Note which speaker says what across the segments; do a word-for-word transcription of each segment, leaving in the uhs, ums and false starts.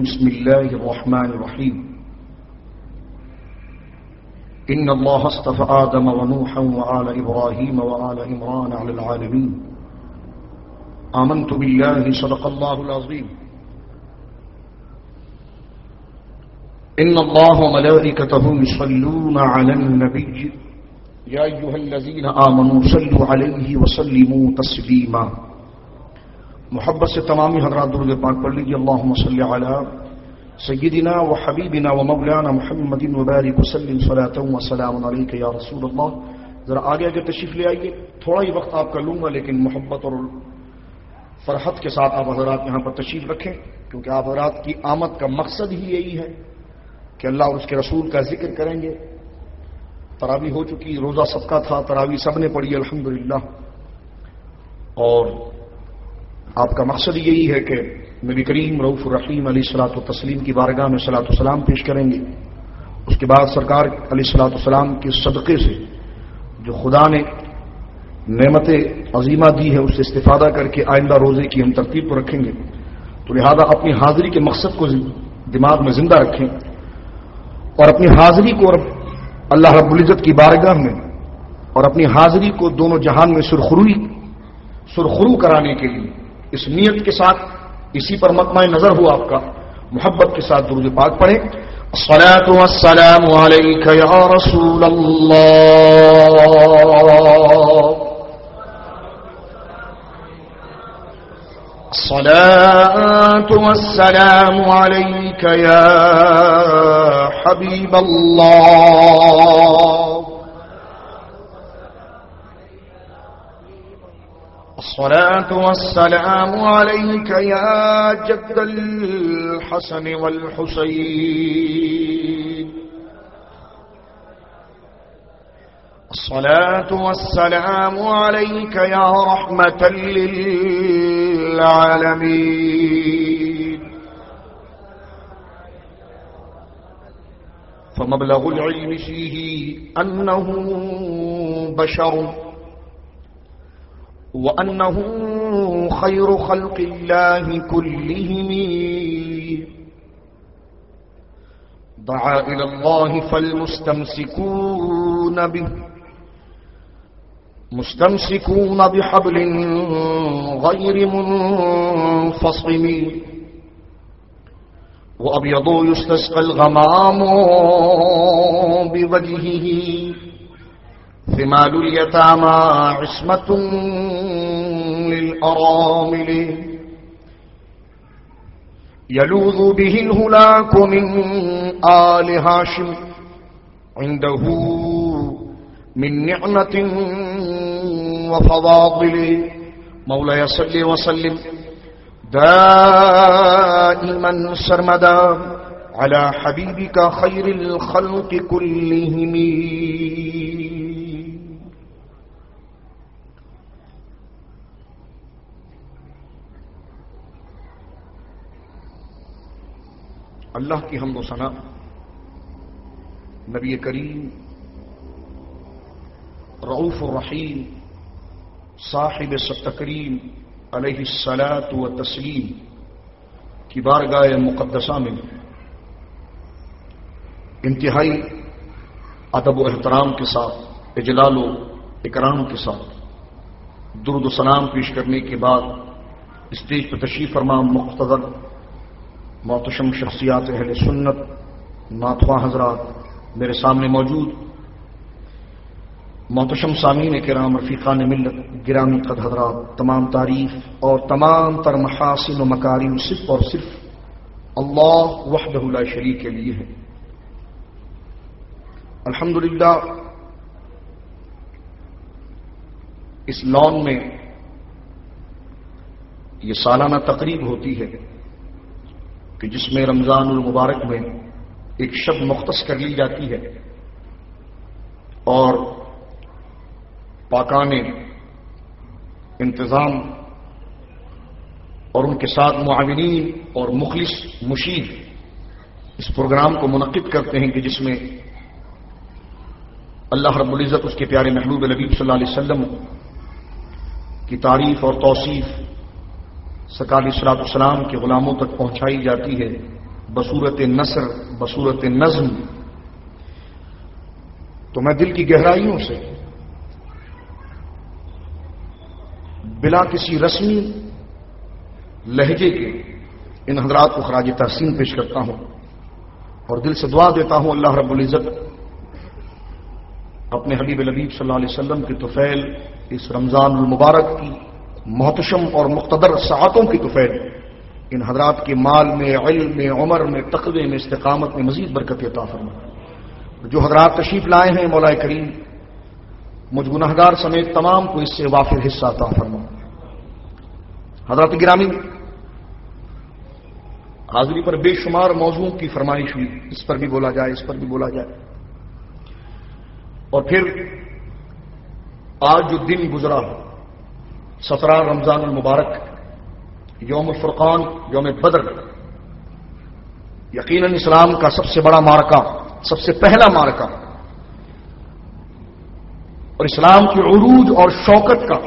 Speaker 1: بسم الله الرحمن الرحيم إن الله اصطفى آدم ونوحا وآل إبراهيم وآل عمران على العالمين آمنت بالله صدق الله العظيم إن الله وملائكته يصلون على النبي يا أيها الذين آمنوا صلوا عليه وسلموا تسليما. محبت سے تمامی حضرات درود پاک پڑھ لیجیے. اللهم صل علی سیدنا و حبیبنا و مولانا محمد وبارک وسلم صلاۃ و سلام علیک یا رسول اللہ. ذرا آگے آگے تشریف لے آئیے. تھوڑا ہی وقت آپ کا لوں گا لیکن محبت اور فرحت کے ساتھ آپ حضرات یہاں پر تشریف رکھیں, کیونکہ آپ حضرات کی آمد کا مقصد ہی یہی ہے کہ اللہ اور اس کے رسول کا ذکر کریں گے. تراویح ہو چکی, روزہ سب کا تھا, تراویح سب نے پڑھی الحمدللہ, اور آپ کا مقصد یہی ہے کہ نبی کریم رؤوف الرحیم علیہ الصلوۃ والتسلیم کی بارگاہ میں صلاۃ و سلام پیش کریں گے. اس کے بعد سرکار علیہ الصلوۃ والسلام کے صدقے سے جو خدا نے نعمت عظیمہ دی ہے اس سے استفادہ کر کے آئندہ روزے کی ہم ترتیب کو رکھیں گے. تو لہذا اپنی حاضری کے مقصد کو دماغ میں زندہ رکھیں اور اپنی حاضری کو اللہ رب العزت کی بارگاہ میں اور اپنی حاضری کو دونوں جہان میں سرخروئی سرخرو کرانے کے لیے اس نیت کے ساتھ, اسی پر مطمئن نظر ہو آپ کا, محبت کے ساتھ درود پاک پڑھیں. الصلاۃ والسلام علیک یا رسول اللہ, الصلاۃ والسلام علیک یا حبیب اللہ, الصلاة والسلام عليك يا جد الحسن والحسين, الصلاة والسلام عليك يا رحمة للعالمين. فمبلغ العلم فيه أنه بشر وأنه خير خلق الله كلهم, دعا إلى الله فالمستمسكون به مستمسكون بحبل غير منفصم, وأبيض يستسقى الغمام بوجهه, ثمال اليتامى عصمة للأرامل, يلوذ به الهلاك من آل هاشم عنده من نعمة وفضاضل. مولاي صل وسلم دائما سرمدا على حبيبك خير الخلق كلهم. اللہ کی حمد و ثنا نبی کریم رؤوف الرحیم صاحب ستکریم علیہ الصلاۃ والتسلیم کی بارگاہ مقدسہ میں انتہائی ادب و احترام کے ساتھ, اجلال و اکرام کے ساتھ درود و سلام پیش کرنے کے بعد اسٹیج پر تشریف فرما مقتدر محتشم شخصیات اہل سنت, ناتخواں حضرات, میرے سامنے موجود محتشم سامعین کرام, رفیقان ملت, گرامی قد حضرات, تمام تعریف اور تمام تر محاسن و مکارم صرف اور صرف اللہ وحدہ لا شریک کے لیے ہے. الحمدللہ اس لان میں یہ سالانہ تقریب ہوتی ہے کہ جس میں رمضان المبارک میں ایک شب مختص کر لی جاتی ہے اور پاکان انتظام اور ان کے ساتھ معاونین اور مخلص مشیر اس پروگرام کو منعقد کرتے ہیں کہ جس میں اللہ رب العزت اس کے پیارے محبوب نبی صلی اللہ علیہ وسلم کی تعریف اور توصیف سرکار علیہ الصلوۃ والسلام کے غلاموں تک پہنچائی جاتی ہے بصورت نثر، بصورت نظم، تو میں دل کی گہرائیوں سے بلا کسی رسمی لہجے کے ان حضرات کو خراج تحسین پیش کرتا ہوں اور دل سے دعا دیتا ہوں اللہ رب العزت اپنے حبیب لبیب صلی اللہ علیہ وسلم کے طفیل اس رمضان المبارک کی محتشم اور مقتدر ساعتوں کی طفیل ان حضرات کے مال میں، علم میں، عمر میں، تقوی میں، استقامت میں مزید برکت عطا فرمائے۔ جو حضرات تشریف لائے ہیں مولا کریم مجھ گناہگار سمیت تمام کو اس سے وافر حصہ عطا فرمائے۔ حضرات گرامی، حاضری پر بے شمار موضوعوں کی فرمائش ہوئی، اس پر بھی بولا جائے، اس پر بھی بولا جائے، اور پھر آج جو دن گزرا سترہ رمضان المبارک، یوم الفرقان، یوم بدر، یقیناً اسلام کا سب سے بڑا معرکہ، سب سے پہلا معرکہ اور اسلام کے عروج اور شوکت کا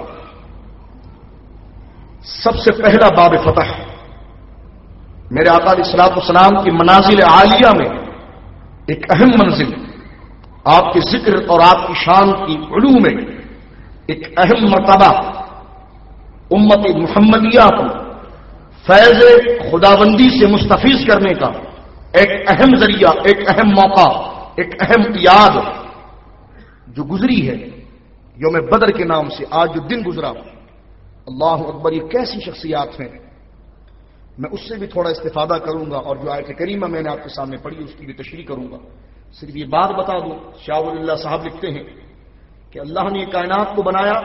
Speaker 1: سب سے پہلا باب فتح میرے آقا علیہ الصلوۃ والسلام کی منازل عالیہ میں ایک اہم منزل، آپ کے ذکر اور آپ کی شان کی علو میں ایک اہم مرتبہ، امت محمدیہ کو فیض خداوندی سے مستفیض کرنے کا ایک اہم ذریعہ، ایک اہم موقع، ایک اہم یاد جو گزری ہے یوم بدر کے نام سے، آج جو دن گزرا، اللہ اکبر، یہ کیسی شخصیات ہیں۔ میں اس سے بھی تھوڑا استفادہ کروں گا اور جو آیت کریمہ میں نے آپ کے سامنے پڑھی اس کی بھی تشریح کروں گا۔ صرف یہ بات بتا دوں، شاہ ولی اللہ صاحب لکھتے ہیں کہ اللہ نے کائنات کو بنایا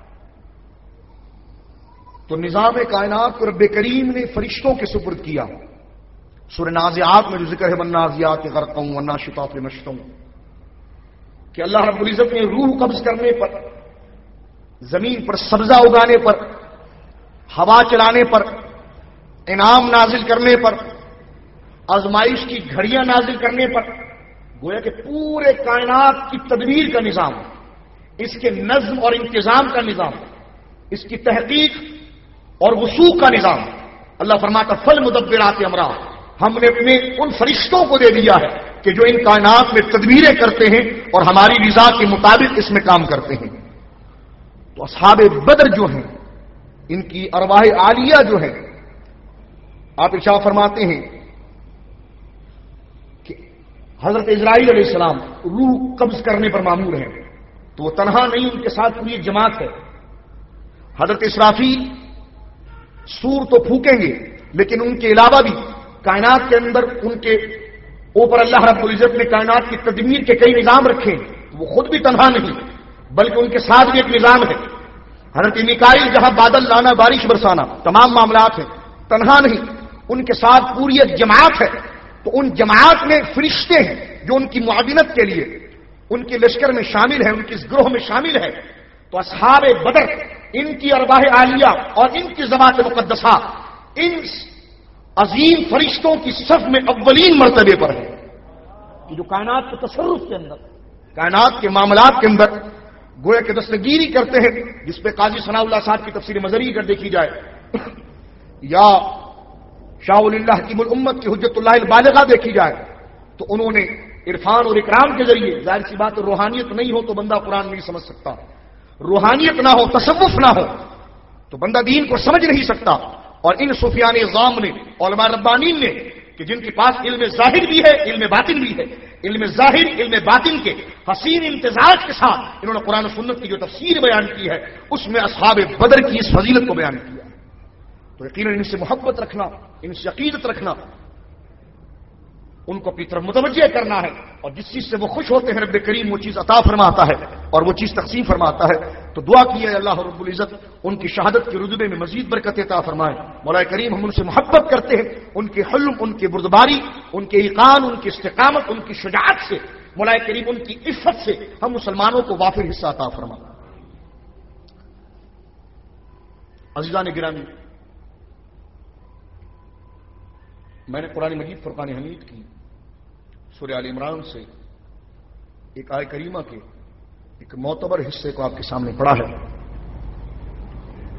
Speaker 1: تو نظام کائنات کو رب کریم نے فرشتوں کے سپرد کیا۔ سورہ نازعات میں جو ذکر ہے والنازعات غرقا والناشطات نشطا، کہ اللہ رب العزت نے روح قبض کرنے پر، زمین پر سبزہ اگانے پر، ہوا چلانے پر، انعام نازل کرنے پر، آزمائش کی گھڑیاں نازل کرنے پر، گویا کہ پورے کائنات کی تدبیر کا نظام، اس کے نظم اور انتظام کا نظام، اس کی تحقیق اور وثوق کا نظام، اللہ فرماتا فل مدبرات امرا، ہم نے اپنے ان فرشتوں کو دے دیا ہے کہ جو ان کائنات میں تدبیریں کرتے ہیں اور ہماری رضا کے مطابق اس میں کام کرتے ہیں۔ تو اصحاب بدر جو ہیں، ان کی ارواح عالیہ جو ہیں، آپ ارشاد فرماتے ہیں کہ حضرت اسرائیل علیہ السلام روح قبض کرنے پر مامور ہیں، تو وہ تنہا نہیں، ان کے ساتھ پوری ایک جماعت ہے۔ حضرت اسرافیل سور تو پھونکیں گے، لیکن ان کے علاوہ بھی کائنات کے اندر ان کے اوپر اللہ رب العزت نے کائنات کی تدبیر کے کئی نظام رکھے ہیں، وہ خود بھی تنہا نہیں بلکہ ان کے ساتھ بھی ایک نظام ہے۔ حضرت میکائیل جہاں بادل لانا، بارش برسانا، تمام معاملات ہیں، تنہا نہیں، ان کے ساتھ پوری ایک جماعت ہے۔ تو ان جماعت میں فرشتے ہیں جو ان کی معاونت کے لیے ان کے لشکر میں شامل ہیں، ان کے اس گروہ میں شامل ہے۔ تو اصحاب بدر، ان کی ارواح عالیہ اور ان کی ذوات مقدسہ ان عظیم فرشتوں کی صف میں اولین مرتبے پر ہے، کہ جو کائنات کے تصرف کے اندر، کائنات کے معاملات کے اندر گویا کہ دستگیری کرتے ہیں، جس پہ قاضی ثناء اللہ صاحب کی تفسیر مظہری اگر دیکھی جائے، یا شاہ ولی اللہ حکیم الامت کی حجت اللہ البالغہ دیکھی جائے، تو انہوں نے عرفان اور اکرام کے ذریعے، ظاہر سی بات روحانیت نہیں ہو تو بندہ قرآن نہیں سمجھ سکتا، روحانیت نہ ہو، تصوف نہ ہو تو بندہ دین کو سمجھ نہیں سکتا۔ اور ان صوفیان اعظام نے، علماء ربانین نے، کہ جن کے پاس علم ظاہر بھی ہے، علم باطن بھی ہے، علم ظاہر، علم باطن کے حسین امتزاج کے ساتھ انہوں نے قرآن و سنت کی جو تفسیر بیان کی ہے، اس میں اصحاب بدر کی اس فضیلت کو بیان کیا۔ تو یقیناً ان سے محبت رکھنا، ان سے عقیدت رکھنا، ان کو اپنی طرف متوجہ کرنا ہے، اور جس چیز سے وہ خوش ہوتے ہیں رب کریم وہ چیز عطا فرماتا ہے اور وہ چیز تقسیم فرماتا ہے۔ تو دعا کی ہے اللہ رب العزت ان کی شہادت کے رتبے میں مزید برکت عطا فرمائے۔ مولا کریم ہم ان سے محبت کرتے ہیں، ان کے حلم، ان کی بردباری، ان کے ایقان، ان کی استقامت، ان کی شجاعت سے، مولا کریم ان کی عفت سے ہم مسلمانوں کو وافر حصہ عطا فرمائے۔ عزیزان گرامی، میں نے قرآن مجید فرقان حمید کی سورہ آل عمران سے ایک آیہ کریمہ کے ایک معتبر حصے کو آپ کے سامنے پڑھا ہے۔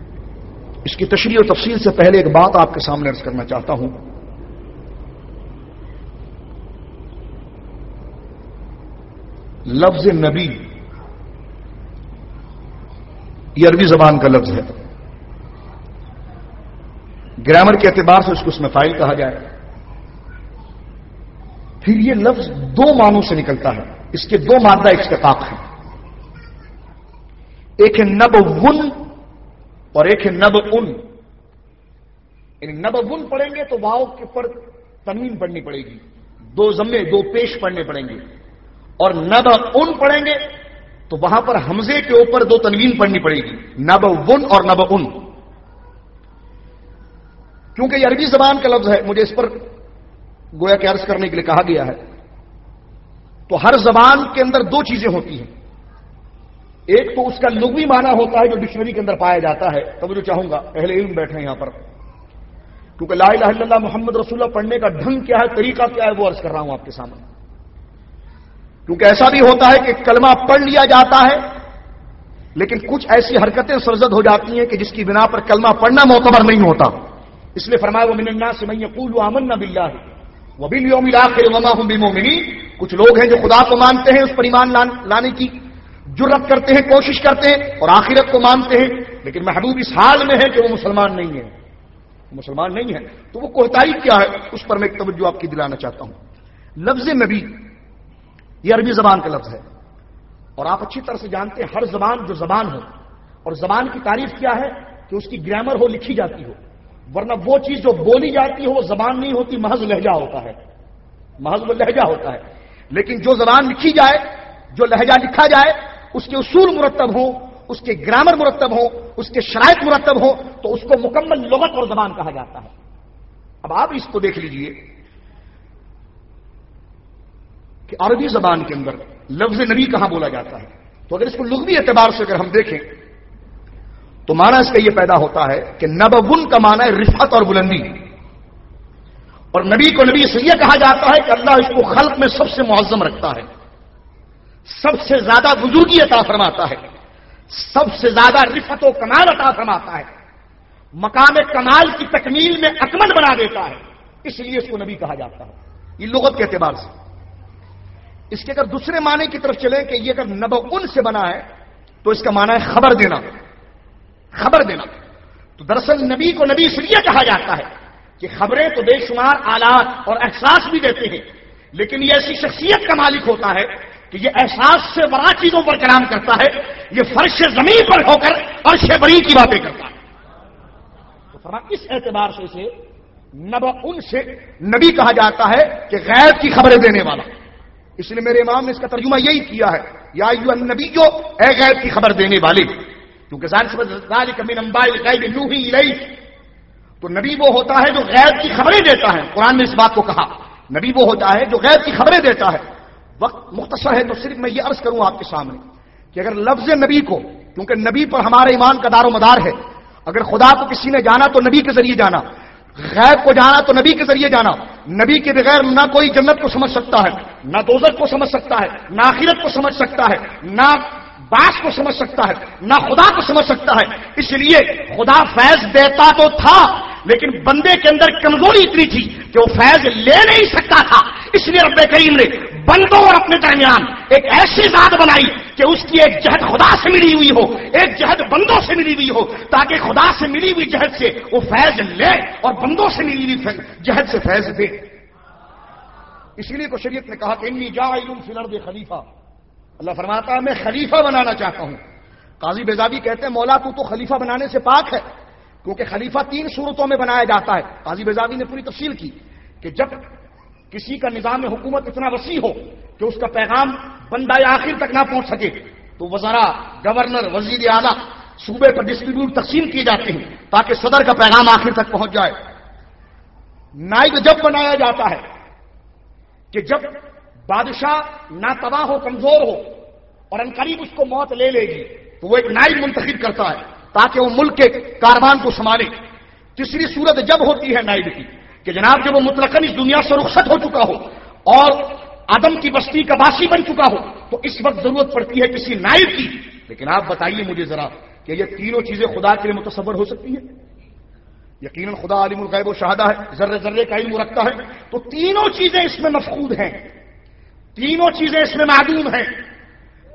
Speaker 1: اس کی تشریح و تفصیل سے پہلے ایک بات آپ کے سامنے عرض کرنا چاہتا ہوں لفظ نبی یہ عربی زبان کا لفظ ہے. گرامر کے اعتبار سے اس کو اس میں فاعل کہا جائے. پھر یہ لفظ دو معنوں سے نکلتا ہے. اس کے دو مادہ اشتقاق ہیں. ایک ہے نبون اور ایک ہے نب ان. یعنی نبون پڑھیں گے تو واو کے اوپر تنوین پڑھنی پڑے گی, دو ضمے دو پیش پڑھنے پڑیں گے. اور نب ان پڑھیں گے تو وہاں پر حمزے کے اوپر دو تنوین پڑھنی پڑے گی, نب ون اور نب ان. کیونکہ یہ عربی زبان کا لفظ ہے, مجھے اس پر گویا کہ عرض کرنے کے لیے کہا گیا ہے. تو ہر زبان کے اندر دو چیزیں ہوتی ہیں. ایک تو اس کا لغوی معنی ہوتا ہے جو ڈکشنری کے اندر پایا جاتا ہے. توجہ چاہوں گا, اہل علم بیٹھے ہیں یہاں پر, کیونکہ لا الہ الا اللہ محمد رسول اللہ پڑھنے کا ڈھنگ کیا ہے, طریقہ کیا ہے, وہ عرض کر رہا ہوں آپ کے سامنے. کیونکہ ایسا بھی ہوتا ہے کہ کلمہ پڑھ لیا جاتا ہے لیکن کچھ ایسی حرکتیں سرزد ہو جاتی ہیں کہ جس کی بنا پر کلمہ پڑھنا معتبر نہیں ہوتا. اس لیے فرمایا وَمِنَ النَّاسِ مَن يَقُولُ آمَنَّا بِاللَّهِ وَبِالْيَوْمِ الْآخِرِ وَمَا هُم بِمُؤْمِنِينَ. کچھ لوگ ہیں جو خدا کو مانتے ہیں, اس پر ایمان لانے کی جرت کرتے ہیں, کوشش کرتے ہیں, اور آخرت کو مانتے ہیں, لیکن محبوب اس حال میں ہے کہ وہ مسلمان نہیں ہے. مسلمان نہیں ہے تو وہ کوتاہی کیا ہے, اس پر میں ایک توجہ آپ کی دلانا چاہتا ہوں. لفظ نبی یہ عربی زبان کا لفظ ہے, اور آپ اچھی طرح سے جانتے ہیں ہر زبان جو زبان ہو, اور زبان کی تعریف کیا ہے کہ اس کی گرامر ہو, لکھی جاتی ہو, ورنہ وہ چیز جو بولی جاتی ہو وہ زبان نہیں ہوتی, محض لہجہ ہوتا ہے. محض وہ لہجہ ہوتا ہے. لیکن جو زبان لکھی جائے, جو لہجہ لکھا جائے, اس کے اصول مرتب ہوں, اس کے گرامر مرتب ہوں, اس کے شرائط مرتب ہوں, تو اس کو مکمل لغت اور زبان کہا جاتا ہے. اب آپ اس کو دیکھ لیجئے کہ عربی زبان کے اندر لفظ نبی کہاں بولا جاتا ہے. تو اگر اس کو لغوی اعتبار سے اگر ہم دیکھیں تو معنی اس کا یہ پیدا ہوتا ہے کہ نبون کا معنی ہے رفعت اور بلندی, اور نبی کو نبی سے یہ کہا جاتا ہے کہ اللہ اس کو خلق میں سب سے معظم رکھتا ہے, سب سے زیادہ بزرگی عطا فرماتا ہے, سب سے زیادہ رفعت و کمال عطا فرماتا ہے, مقام کمال کی تکمیل میں اکمل بنا دیتا ہے, اس لیے اس کو نبی کہا جاتا ہے. یہ لغت کے اعتبار سے. اس کے اگر دوسرے معنی کی طرف چلیں کہ یہ اگر نبون سے بنا ہے تو اس کا معنی ہے خبر دینا. خبر دینا تو دراصل نبی کو نبی اس لیے کہا جاتا ہے کہ خبریں تو بے شمار آلات اور احساس بھی دیتے ہیں, لیکن یہ ایسی شخصیت کا مالک ہوتا ہے کہ یہ احساس سے بڑا چیزوں پر کلام کرتا ہے, یہ فرش زمین پر ہو کر عرش بری کی باتیں کرتا ہے. تو فرما اس اعتبار سے اسے نبون سے نبی کہا جاتا ہے کہ غیب کی خبریں دینے والا. اس لیے میرے امام نے اس کا ترجمہ یہی کیا ہے, یا ایھا النبی جو اے غیب کی خبر دینے والے, کیونکہ ذالک من انباء الغیب نوحی الیک. تو نبی وہ ہوتا ہے جو غیب کی خبریں دیتا ہے. قرآن نے اس بات کو کہا, نبی وہ ہوتا ہے جو غیب کی خبریں دیتا ہے. وقت مختصر ہے تو صرف میں یہ عرض کروں آپ کے سامنے کہ اگر لفظ نبی کو, کیونکہ نبی پر ہمارے ایمان کا دار و مدار ہے, اگر خدا کو کسی نے جانا تو نبی کے ذریعے جانا, غیب کو جانا تو نبی کے ذریعے جانا. نبی کے بغیر نہ کوئی جنت کو سمجھ سکتا ہے, نہ دوزخ کو سمجھ سکتا ہے, نہ آخرت کو سمجھ سکتا ہے, نہ باس کو سمجھ سکتا ہے, نہ خدا کو سمجھ سکتا ہے. اس لیے خدا فیض دیتا تو تھا لیکن بندے کے اندر کمزوری اتنی تھی کہ وہ فیض لے نہیں سکتا تھا. اس لیے رب کریم نے بندوں اور اپنے درمیان ایک ایسی ذات بنائی کہ اس کی ایک جہد خدا سے ملی ہوئی ہو, ایک جہد بندوں سے ملی ہوئی ہو, تاکہ خدا سے ملی ہوئی جہد سے وہ فیض لے اور بندوں سے ملی ہوئی جہد سے فیض دے. اس لیے کو شریعت نے کہا کہ انی جاعل فی الارض خلیفہ. اللہ فرماتا ہے میں خلیفہ بنانا چاہتا ہوں. قاضی بیضاوی کہتے ہیں مولا تو تو خلیفہ بنانے سے پاک ہے, کیونکہ خلیفہ تین صورتوں میں بنایا جاتا ہے. قاضی بیضاوی نے پوری تفصیل کی کہ جب کسی کا نظام حکومت اتنا وسیع ہو کہ اس کا پیغام بندہ آخر تک نہ پہنچ سکے تو وزراء, گورنر, وزیر اعلیٰ صوبے پر ڈسٹریبیوٹ تقسیم کیے جاتے ہیں تاکہ صدر کا پیغام آخر تک پہنچ جائے. نائب جب بنایا جاتا ہے کہ جب بادشاہ ناتواں ہو, کمزور ہو اور عنقریب اس کو موت لے لے گی تو وہ ایک نائب منتخب کرتا ہے تاکہ وہ ملک کے کاروان کو سنبھالے. تیسری صورت جب ہوتی ہے نائب کی کہ جناب جب وہ مطلقاً اس دنیا سے رخصت ہو چکا ہو اور آدم کی بستی کا باسی بن چکا ہو تو اس وقت ضرورت پڑتی ہے کسی نائب کی. لیکن آپ بتائیے مجھے ذرا کہ یہ تینوں چیزیں خدا کے لیے متصور ہو سکتی ہیں؟ یقیناً خدا عالم الغیب و شہادہ ہے, ذرے ذرے کا علم رکھتا ہے. تو تینوں چیزیں اس میں مفقود ہیں, تینوں چیزیں اس میں معدوم ہیں.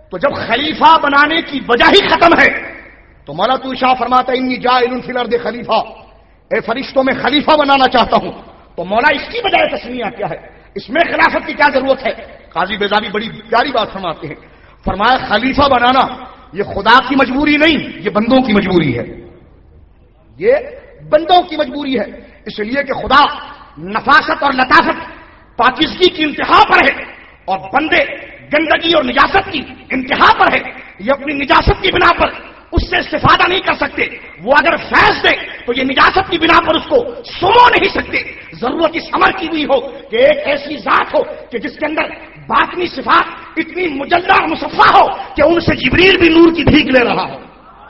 Speaker 1: تو جب خلیفہ بنانے کی وجہ ہی ختم ہے تو مولا تو شاہ فرماتا ہے انی جاعل فی الارض خلیفہ، اے فرشتوں میں خلیفہ بنانا چاہتا ہوں. تو مولا اس کی بجائے تسمیہ کیا ہے؟ اس میں خلافت کی کیا ضرورت ہے؟ قاضی بیضاوی بڑی پیاری بات فرماتے ہیں، فرمایا خلیفہ بنانا یہ خدا کی مجبوری نہیں، یہ بندوں کی مجبوری ہے. یہ بندوں کی مجبوری ہے، اس لیے کہ خدا نفاست اور لطافت پاکیزگی کی انتہا پر ہے اور بندے گندگی اور نجاست کی انتہا پر ہے. یہ اپنی نجاست کی بنا پر اس سے استفادہ نہیں کر سکتے. وہ اگر فیض دے تو یہ نجاست کی بنا پر اس کو سمو نہیں سکتے. ضرورت اس امر کی بھی ہو کہ ایک ایسی ذات ہو کہ جس کے اندر باطنی صفات اتنی مجلہ اور مصفہ ہو کہ ان سے جبریل بھی نور کی بھیک لے رہا ہو.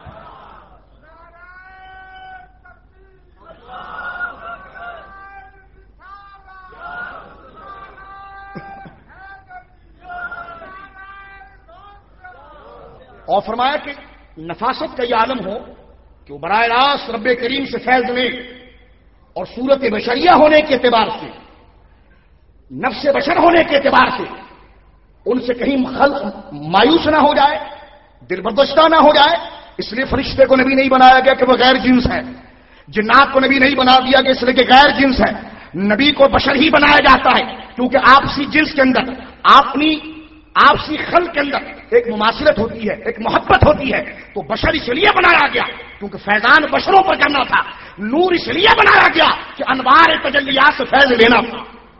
Speaker 1: اور فرمایا کہ نفاست کا یہ عالم ہو کہ وہ براہ راست رب کریم سے فیض لے اور صورت بشریہ ہونے کے اعتبار سے، نفس بشر ہونے کے اعتبار سے ان سے کہیں خلق مایوس نہ ہو جائے، دل برداشتہ نہ ہو جائے. اس لیے فرشتے کو نبی نہیں بنایا گیا کہ وہ غیر جنس ہے، جنات کو نبی نہیں بنا دیا گیا اس لیے کہ غیر جنس ہے. نبی کو بشر ہی بنایا جاتا ہے کیونکہ آپسی جنس کے اندر، اپنی آپسی خلق کے اندر ایک مماثلت ہوتی ہے، ایک محبت ہوتی ہے. تو بشر اس لیے بنایا گیا کیونکہ فیضان بشروں پر کرنا تھا. نور اس لیے بنایا گیا کہ انوار تجلیات سے فیض لینا تھا.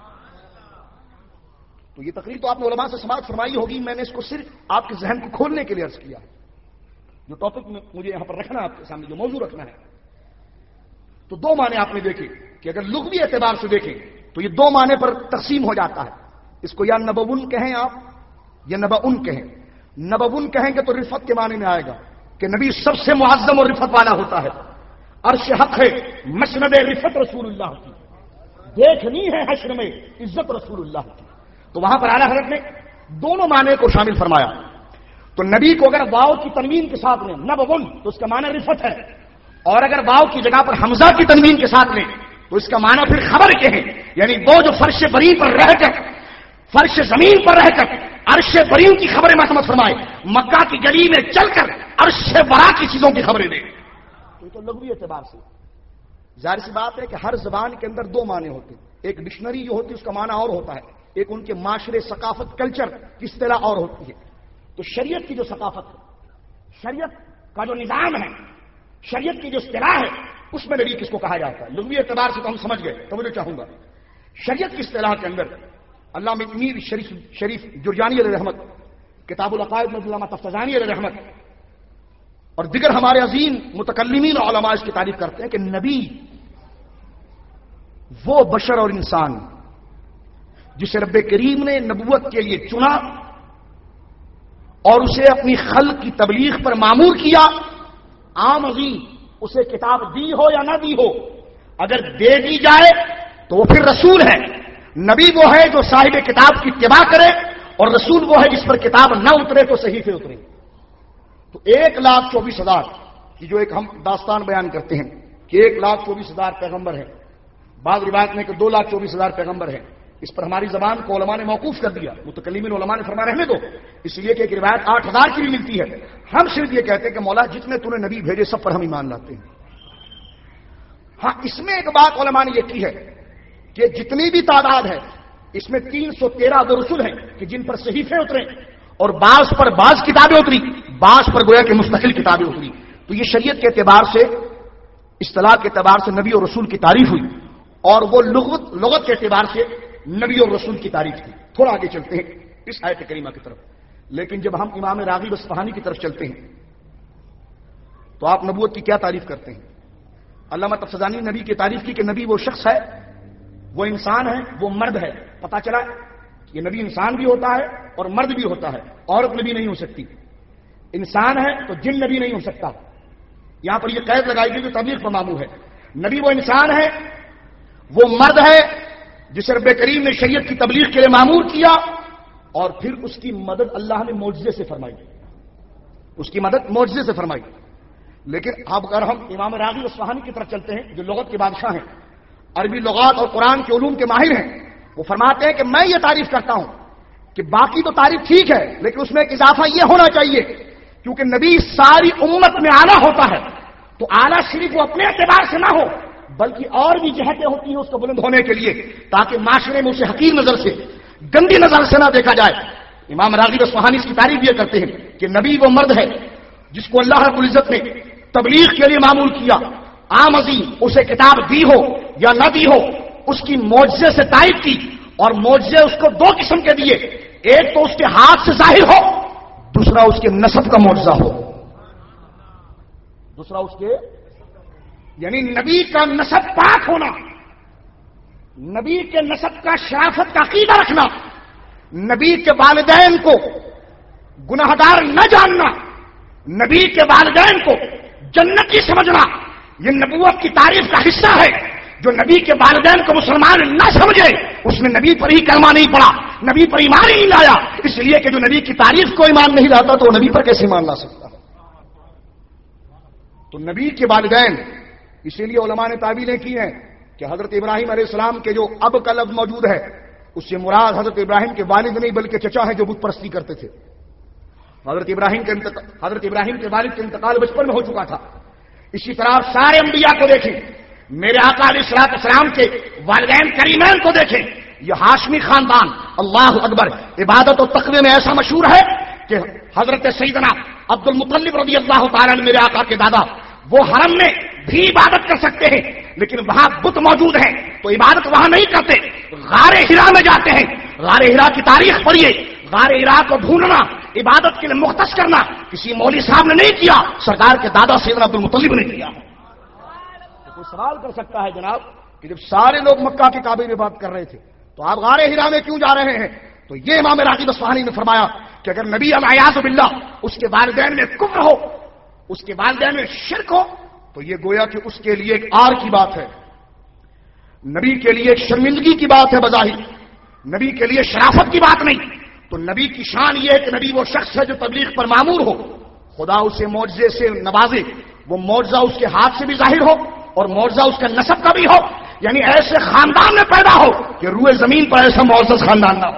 Speaker 1: تو یہ تقریر تو آپ نے علماء سے سماعت فرمائی ہوگی، میں نے اس کو صرف آپ کے ذہن کو کھولنے کے لیے عرض کیا ہے. جو ٹاپک مجھے یہاں پر رکھنا ہے آپ کے سامنے، جو موضوع رکھنا ہے، تو دو معنی آپ نے دیکھے کہ اگر لغوی اعتبار سے دیکھیں تو یہ دو معنی پر تقسیم ہو جاتا ہے. اس کو یا نبون کہیں آپ یا نبعن کہیں. نبعن کہیں گے تو رفت کے معنی میں آئے گا کہ نبی سب سے معظم اور رفت والا ہوتا ہے. عرش حق ہے، مسند رفت رسول اللہ کی، دیکھنی ہے حشر میں عزت رسول اللہ کی. تو وہاں پر اعلیٰ حضرت نے دونوں معنی کو شامل فرمایا. تو نبی کو اگر واو کی تنوین کے ساتھ لیں نبعن تو اس کا معنی رفت ہے، اور اگر واو کی جگہ پر حمزہ کی تنوین کے ساتھ لیں تو اس کا معنی پھر خبر کے ہیں. یعنی وہ جو فرش بری پر رہ کر، فرش زمین پر رہ کر عرش برین کی خبریں محمد فرمائے، مکہ کی گلی میں چل کر عرش برا کی چیزوں کی خبریں دے. تو لغوی اعتبار سے ظاہر سی بات ہے کہ ہر زبان کے اندر دو معنی ہوتے ہیں. ایک ڈکشنری جو ہوتی ہے اس کا معنی اور ہوتا ہے، ایک ان کے معاشرے، ثقافت، کلچر کی اصطلاح اور ہوتی ہے. تو شریعت کی جو ثقافت ہے، شریعت کا جو نظام ہے، شریعت کی جو اصطلاح ہے، اس میں نبی کس کو کہا جاتا ہے. لغوی اعتبار سے تو ہم سمجھ گئے، تو میں چاہوں گا شریعت کی اصطلاح کے اندر علامہ امیر شریف شریف جرجانی علیہ رحمت، کتاب العقائد میں علامہ تفتزانی علیہ رحمت اور دیگر ہمارے عظیم متکلمین اور علماء اس کی تعریف کرتے ہیں کہ نبی وہ بشر اور انسان جسے رب کریم نے نبوت کے لیے چنا اور اسے اپنی خلق کی تبلیغ پر مامور کیا. عام عظیم اسے کتاب دی ہو یا نہ دی ہو، اگر دے دی جائے تو وہ پھر رسول ہے. نبی وہ ہے جو صاحب کتاب کی اتباع کرے اور رسول وہ ہے جس پر کتاب نہ اترے تو صحیفے اترے. تو ایک لاکھ چوبیس ہزار کی جو ایک ہم داستان بیان کرتے ہیں کہ ایک لاکھ چوبیس ہزار پیغمبر ہیں، بعض روایت میں کہ دو لاکھ چوبیس ہزار پیغمبر ہیں. اس پر ہماری زبان کو علماء نے موقوف کر دیا، متکلمین علماء نے فرمایا رہنے دو، اس لیے کہ ایک روایت آٹھ ہزار کی بھی ملتی ہے. ہم صرف یہ کہتے ہیں کہ مولا جتنے تو نے نبی بھیجے سب پر ہم ایمان لاتے ہیں. ہاں اس میں ایک بات علماء نے یہ کی ہے کہ جتنی بھی تعداد ہے اس میں تین سو تیرہ وہ رسول ہیں کہ جن پر صحیفے اترے اور بعض پر بعض کتابیں اتری، بعض پر گویا کہ مستقل کتابیں اتری. تو یہ شریعت کے اعتبار سے، اصطلاح کے اعتبار سے نبی اور رسول کی تعریف ہوئی، اور وہ لغت لغت کے اعتبار سے نبی اور رسول کی تعریف تھی. تھوڑا آگے چلتے ہیں اس آیت کریمہ کی طرف. لیکن جب ہم امام راغب اصفہانی کی طرف چلتے ہیں تو آپ نبوت کی کیا تعریف کرتے ہیں؟ علامہ تفتزانی نبی کی تعریف کی کہ نبی وہ شخص ہے، وہ انسان ہے، وہ مرد ہے. پتا چلا یہ نبی انسان بھی ہوتا ہے اور مرد بھی ہوتا ہے، عورت نبی نہیں ہو سکتی. انسان ہے تو جن نبی نہیں ہو سکتا. یہاں پر یہ قید لگائی گئی جو تبلیغ پر مامور ہے. نبی وہ انسان ہے، وہ مرد ہے جسے رب کریم نے شریعت کی تبلیغ کے لیے مامور کیا، اور پھر اس کی مدد اللہ نے معجزے سے فرمائی، اس کی مدد معجزے سے فرمائی. لیکن اب اگر ہم امام راغب اصفہانی کی طرف چلتے ہیں جو لغت کے بادشاہ ہیں، عربی لغات اور قرآن کے علوم کے ماہر ہیں، وہ فرماتے ہیں کہ میں یہ تعریف کرتا ہوں کہ باقی تو تعریف ٹھیک ہے لیکن اس میں ایک اضافہ یہ ہونا چاہیے کیونکہ نبی ساری امت میں اعلیٰ ہوتا ہے تو اعلیٰ صرف وہ اپنے اعتبار سے نہ ہو بلکہ اور بھی جہتیں ہوتی ہیں اس کو بلند ہونے کے لیے تاکہ معاشرے میں اسے حقیر نظر سے گندی نظر سے نہ دیکھا جائے. امام راغب اصفہانی اس کی تعریف یہ کرتے ہیں کہ نبی وہ مرد ہے جس کو اللہ رب العزت نے تبلیغ کے لیے معمول کیا. عام عظیم اسے کتاب دی ہو یا نہ دی ہو اس کی معجزے سے تائید کی اور معجزے اس کو دو قسم کے دیے. ایک تو اس کے ہاتھ سے ظاہر ہو دوسرا اس کے نسب کا معجزہ ہو. دوسرا اس کے یعنی نبی کا نسب پاک ہونا, نبی کے نسب کا شرافت کا عقیدہ رکھنا, نبی کے والدین کو گناہگار نہ جاننا, نبی کے والدین کو جنتی سمجھنا, یہ نبوت کی تعریف کا حصہ ہے. جو نبی کے والدین کو مسلمان نہ سمجھے اس نے نبی پر ہی کلمہ نہیں پڑھا, نبی پر ایمان ہی نہیں لایا. اس لیے کہ جو نبی کی تعریف کو ایمان نہیں لاتا تو وہ نبی پر کیسے ایمان لا سکتا ہے. تو نبی کے والدین اسی لیے علماء نے تعبیریں کی ہیں کہ حضرت ابراہیم علیہ السلام کے جو اب کا لفظ موجود ہے اس سے مراد حضرت ابراہیم کے والد نہیں بلکہ چچا ہیں جو بت پرستی کرتے تھے. حضرت ابراہیم کے حضرت ابراہیم کے والد کا انتقال بچپن میں ہو چکا تھا. اسی طرح آپ سارے انبیاء کو دیکھیں, میرے آقا علیہ الصلوۃ والسلام کے والدین کریمین کو دیکھیں, یہ ہاشمی خاندان اللہ اکبر عبادت و تقوی میں ایسا مشہور ہے کہ حضرت سیدنا عبد المطلب رضی اللہ تعالیٰ عنہ میرے آقا کے دادا وہ حرم میں بھی عبادت کر سکتے ہیں لیکن وہاں بت موجود ہیں تو عبادت وہاں نہیں کرتے, غار ہرا میں جاتے ہیں. غار ہرا کی تاریخ پڑھیے, غار ہرا کو ڈھونڈنا عبادت کے لیے مختص کرنا کسی مولوی صاحب نے نہیں کیا, سرکار کے دادا سیدنا عبد المطلب نے کیا. تو کوئی سوال کر سکتا ہے جناب کہ جب سارے لوگ مکہ کے کعبے میں بات کر رہے تھے تو آپ غار ہرا میں کیوں جا رہے ہیں؟ تو یہ امام راغب اصفہانی نے فرمایا کہ اگر نبی الیاذ باللہ اس کے والدین میں کفر ہو, اس کے والدین میں شرک ہو تو یہ گویا کہ اس کے لیے ایک آر کی بات ہے, نبی کے لیے ایک شرمندگی کی بات ہے بظاہر, نبی کے لیے شرافت کی بات نہیں. تو نبی کی شان یہ ہے کہ نبی وہ شخص ہے جو تبلیغ پر مامور ہو, خدا اسے معجزے سے نوازے, وہ معجزہ اس کے ہاتھ سے بھی ظاہر ہو اور معجزہ اس کا نسب کا بھی ہو, یعنی ایسے خاندان میں پیدا ہو کہ روئے زمین پر ایسا معزز خاندان نہ ہو.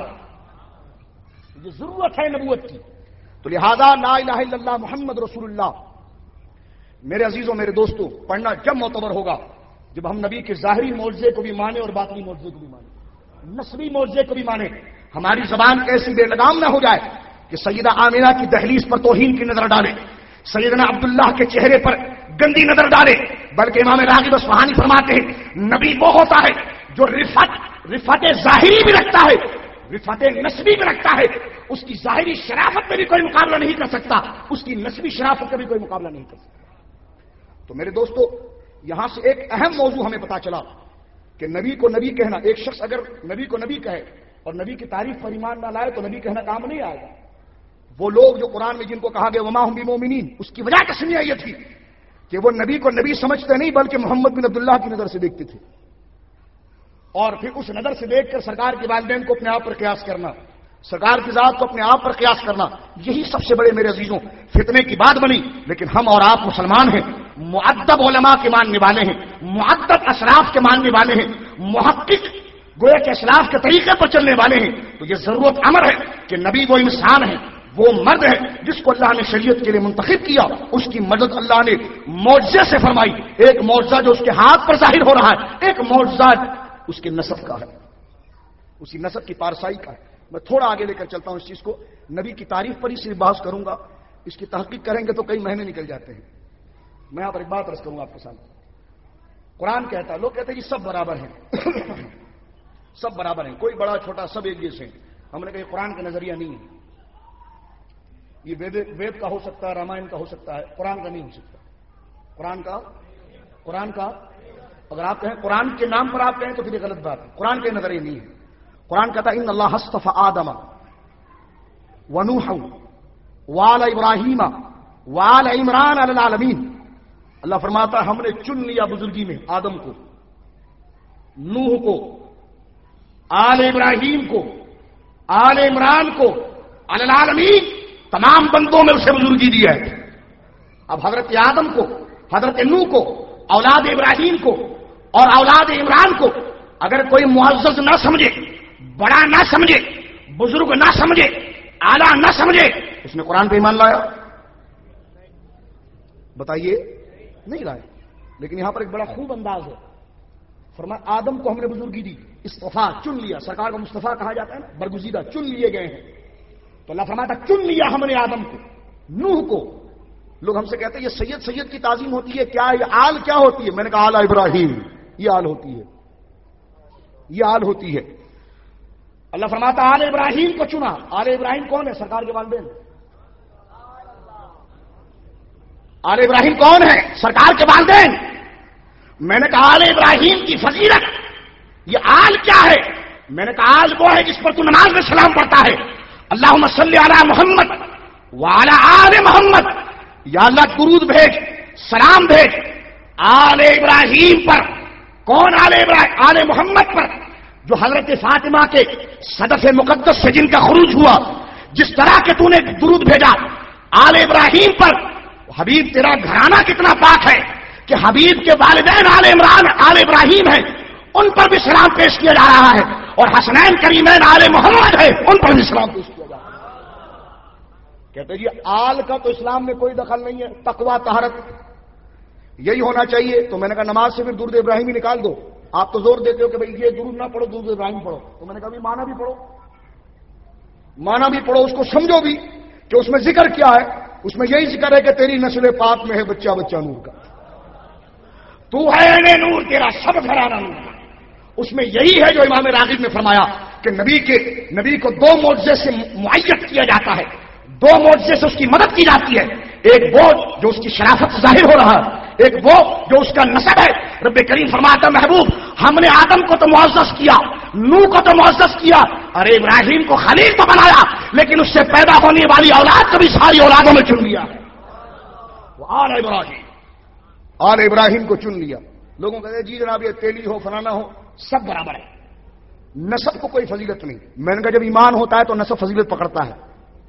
Speaker 1: یہ ضرورت ہے نبوت کی. تو لہذا لا الہ الا اللہ محمد رسول اللہ میرے عزیزوں میرے دوستوں پڑھنا جب معتبر ہوگا جب ہم نبی کے ظاہری معجزے کو بھی مانیں اور باطنی معجزے کو بھی مانیں, نسبی معجزے کو بھی مانیں. ہماری زبان ایسی بے لگام نہ ہو جائے کہ سیدہ آمینہ کی دہلیز پر توہین کی نظر ڈالے, سیدنا عبداللہ کے چہرے پر گندی نظر ڈالے, بلکہ امام راغب اصفہانی فرماتے ہیں نبی وہ ہوتا ہے جو رفعت رفعت ظاہری بھی رکھتا ہے, رفعت نسبی بھی رکھتا ہے. اس کی ظاہری شرافت میں بھی کوئی مقابلہ نہیں کر سکتا, اس کی نسبی شرافت کا بھی کوئی مقابلہ نہیں کر سکتا. تو میرے دوستو یہاں سے ایک اہم موضوع ہمیں پتا چلا کہ نبی کو نبی کہنا, ایک شخص اگر نبی کو نبی کہے اور نبی کی تعریف پر ایمان نہ لائے تو نبی کہنا کام نہیں آئے گا. وہ لوگ جو قرآن میں جن کو کہا گیا وما ہم بمؤمنین, اس کی وجہ تسمیہ یہ تھی کہ وہ نبی کو نبی سمجھتے نہیں بلکہ محمد بن عبداللہ کی نظر سے دیکھتے تھے, اور پھر اس نظر سے دیکھ کر سرکار کے والدین کو اپنے آپ پر قیاس کرنا, سرکار کی ذات کو اپنے آپ پر قیاس کرنا, یہی سب سے بڑے میرے عزیزوں فتنے کی بات بنی. لیکن ہم اور آپ مسلمان ہیں, معدب علماء کے ماننے والے ہیں, معدب اشراف کے ماننے والے ہیں, محقق گویا کے اسلاف کے طریقے پر چلنے والے ہیں. تو یہ ضرورت امر ہے کہ نبی وہ انسان ہے, وہ مرد ہے جس کو اللہ نے شریعت کے لیے منتخب کیا, اس کی مدد اللہ نے معجزے سے فرمائی. ایک معجزہ جو اس کے ہاتھ پر ظاہر ہو رہا ہے, ایک معجزہ اس کے نسب کا ہے, اسی نسب کی پارسائی کا ہے. میں تھوڑا آگے لے کر چلتا ہوں اس چیز کو, نبی کی تعریف پر ہی صرف بحث کروں گا, اس کی تحقیق کریں گے تو کئی مہینے نکل جاتے ہیں. میں یہاں پر ایک بات عرض کروں گا آپ کے سامنے. قرآن کہتا ہے, لوگ کہتے ہیں کہ سب برابر ہیں سب برابر ہیں, کوئی بڑا چھوٹا سب ایک جیسے ہیں. ہم نے کہا یہ قرآن کا نظریہ نہیں ہے, یہ وید وید کا ہو سکتا ہے, رامائن کا ہو سکتا ہے, قرآن کا نہیں ہو سکتا. قرآن کا قرآن کا اگر آپ کہیں قرآن کے نام پر آپ کہیں تو پھر یہ غلط بات ہے. قرآن کا نظریہ نہیں ہے. قرآن کہتا ہے ان اللہ اصطفى آدم ونوحا وآل ابراہیم وآل عمران علی العالمین. اللہ فرماتا ہے ہم نے چن لیا بزرگی میں آدم کو, نوح کو, آل ابراہیم کو, آل عمران کو, علی العالمین تمام بندوں میں اسے بزرگی دی ہے. اب حضرت آدم کو, حضرت نوح کو, اولاد ابراہیم کو اور اولاد عمران کو اگر کوئی معزز نہ سمجھے, بڑا نہ سمجھے, بزرگ نہ سمجھے، اعلیٰ نہ سمجھے، اس نے قرآن پہ ایمان لایا؟ بتائیے، نہیں لایا۔ لیکن یہاں پر ایک بڑا خوب انداز ہے، فرمایا آدم کو ہم نے بزرگی دی، استفا، چن لیا، سرکار کو مصطفیٰ کہا جاتا ہے نا، برگزیدہ، چن لیے گئے ہیں۔ تو اللہ فرماتا چن لیا ہم نے آدم کو، نوح کو۔ لوگ ہم سے کہتے ہیں یہ سید سید کی تعظیم ہوتی ہے کیا؟ یہ آل کیا ہوتی ہے؟ میں نے کہا آل ابراہیم، یہ آل ہوتی ہے، یہ آل ہوتی ہے۔ اللہ فرماتا آل ابراہیم کو چنا۔ آل ابراہیم کون ہے؟ سرکار کے والدین۔ آل ابراہیم کون ہے؟ سرکار کے والدین۔ میں نے کہا آل ابراہیم کی فضیلت، یہ آل کیا ہے؟ میں نے کہا آل وہ ہے جس پر تو نماز میں سلام پڑھتا ہے، اللہم صلی علی محمد وعلی آل محمد، یا اللہ درود بھیج، سلام بھیج آل ابراہیم پر۔ کون آل ابراہیم؟ آل محمد پر، جو حضرت فاطمہ کے صدف مقدس سے جن کا خروج ہوا، جس طرح کہ تو نے درود بھیجا آل ابراہیم پر۔ حبیب تیرا گھرانہ کتنا پاک ہے کہ حبیب کے والدین آل عمران آل ابراہیم ہیں، ان پر بھی سلام پیش کیا جا رہا ہے، اور حسنین کریمین آل محمد ہے، ان پر بھی سلام پیش کیا جا رہا ہے۔ کہتے جی آل کا تو اسلام میں کوئی دخل نہیں ہے، تقوی طہارت یہی ہونا چاہیے۔ تو میں نے کہا نماز سے پھر درود ابراہیمی نکال دو۔ آپ تو زور دیتے ہو کہ بھئی یہ درود نہ پڑھو، درود ابراہیم پڑھو۔ تو میں نے کہا بھی معنی بھی پڑھو، معنی بھی پڑھو، اس کو سمجھو بھی کہ اس میں ذکر کیا ہے۔ اس میں یہی ذکر ہے کہ تیری نسل پاک میں ہے بچہ بچہ نور کا، تو ہے نور، تیرا سب گھرانہ نور کا۔ اس میں یہی ہے جو امام راغب نے فرمایا کہ نبی کے نبی کو دو معجزے سے معیت کیا جاتا ہے، دو معجزے سے اس کی مدد کی جاتی ہے۔ ایک وہ جو اس کی شرافت ظاہر ہو رہا ہے، ایک وہ جو اس کا نسب ہے۔ رب کریم فرماتا محبوب ہم نے آدم کو تو معزز کیا، نوح کو تو معزز کیا، ارے ابراہیم کو خلیل تو بنایا، لیکن اس سے پیدا ہونے والی اولاد کو بھی ساری اولادوں میں چن لیا۔ وہ آل ابراہیم، آل ابراہیم کو چن لیا۔ لوگوں کہتے ہیں جی جناب یہ تیلی ہو فلانا ہو، سب برابر ہے، نسب کو کوئی فضیلت نہیں۔ میں نے کہا جب ایمان ہوتا ہے تو نسب فضیلت پکڑتا ہے،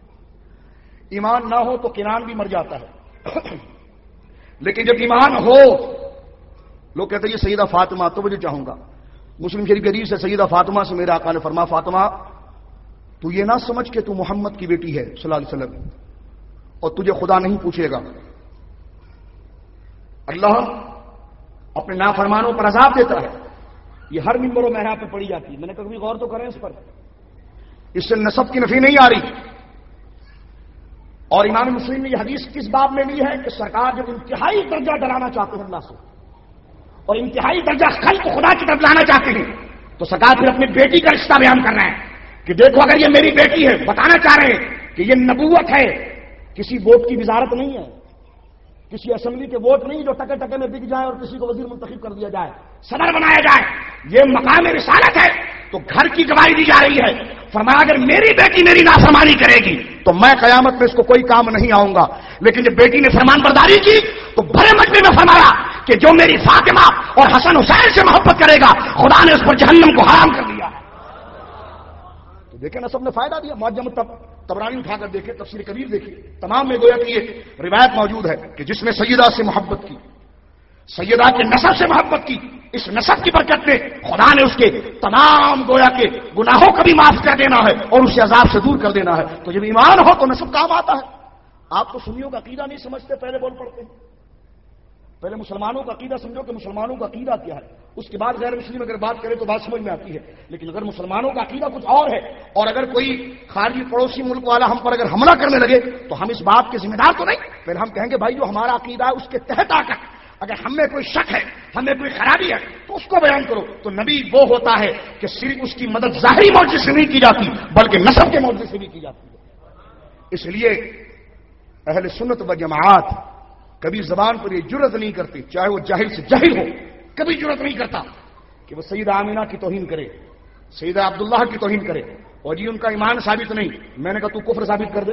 Speaker 1: ایمان نہ ہو تو کنان بھی مر جاتا ہے۔ لیکن جب ایمان ہو، لوگ کہتے ہیں یہ سیدہ فاطمہ، تو مجھے چاہوں گا، مسلم شریف حدیث سے سیدہ فاطمہ سے میرے آقا نے فرمایا فاطمہ تو یہ نہ سمجھ کہ تو محمد کی بیٹی ہے صلی اللہ علیہ وسلم، اور تجھے خدا نہیں پوچھے گا۔ اللہ اپنے نافرمانوں پر عذاب دیتا ہے، یہ ہر منبر و محراب پہ پڑھی جاتی ہے۔ میں نے کہا کبھی غور تو کریں اس پر، اس سے نسب کی نفی نہیں آ رہی۔ اور امام مسلم نے یہ حدیث کس باب میں لی ہے کہ سرکار جب انتہائی درجہ ڈلانا چاہتے ہیں اللہ سے اور انتہائی درجہ خلق خدا کی طرف لانا چاہتے ہیں، تو سرکار پھر اپنی بیٹی کا رشتہ بیان کر رہے ہیں کہ دیکھو اگر یہ میری بیٹی ہے، بتانا چاہ رہے ہیں کہ یہ نبوت ہے، کسی ووٹ کی وزارت نہیں ہے، کسی اسمبلی کے ووٹ نہیں جو ٹکے ٹکے میں بک جائے اور کسی کو وزیر منتخب کر دیا جائے، صدر بنایا جائے، یہ مقام رسالت ہے۔ تو گھر کی گواہی دی جا رہی ہے، فرمایا اگر میری بیٹی میری نافرمانی کرے گی تو میں قیامت میں اس کو کوئی کام نہیں آؤں گا، لیکن جب بیٹی نے فرمان برداری کی تو بڑے مجمع میں فرمایا کہ جو میری فاطمہ اور حسن حسین سے محبت کرے گا خدا نے اس پر جہنم کو حرام کر دیا۔ تو دیکھیں نا سب نے فائدہ دیا۔ معجم طبرانی اٹھا کر دیکھیں، تفسیر کبیر دیکھیے، تمام میں گویا کہ یہ روایت موجود ہے کہ جس نے سیدہ سے محبت کی، سیدہ کے نسب سے محبت کی، اس نسب کی برکت میں خدا نے اس کے تمام گویا کے گناہوں کو بھی معاف کر دینا ہے اور اسے عذاب سے دور کر دینا ہے۔ تو جب ایمان ہو تو نسب کام آتا ہے۔ آپ تو سنیوں کا عقیدہ نہیں سمجھتے، پہلے بول پڑتے ہیں۔ پہلے مسلمانوں کا عقیدہ سمجھو کہ مسلمانوں کا عقیدہ کیا ہے، اس کے بعد غیر مسلم اگر بات کرے تو بات سمجھ میں آتی ہے۔ لیکن اگر مسلمانوں کا عقیدہ کچھ اور ہے اور اگر کوئی خارجی پڑوسی ملک والا ہم پر اگر حملہ کرنے لگے تو ہم اس بات کے ذمہ دار تو نہیں، پھر ہم کہیں گے بھائی جو ہمارا عقیدہ ہے اس کے تحت آ کر اگر ہم میں کوئی شک ہے، ہمیں کوئی خرابی ہے تو اس کو بیان کرو۔ تو نبی وہ ہوتا ہے کہ صرف اس کی مدد ظاہری معجزے سے نہیں کی جاتی بلکہ نسب کے معجزے سے بھی کی جاتی ہے۔ اس لیے اہل سنت و جماعت کبھی زبان پر یہ جرت نہیں کرتی، چاہے وہ جاہل سے جاہل ہو، کبھی جرت نہیں کرتا کہ وہ سیدہ آمینہ کی توہین کرے، سیدہ عبداللہ کی توہین کرے اور جی ان کا ایمان ثابت نہیں۔ میں نے کہا تو کفر ثابت کر دے،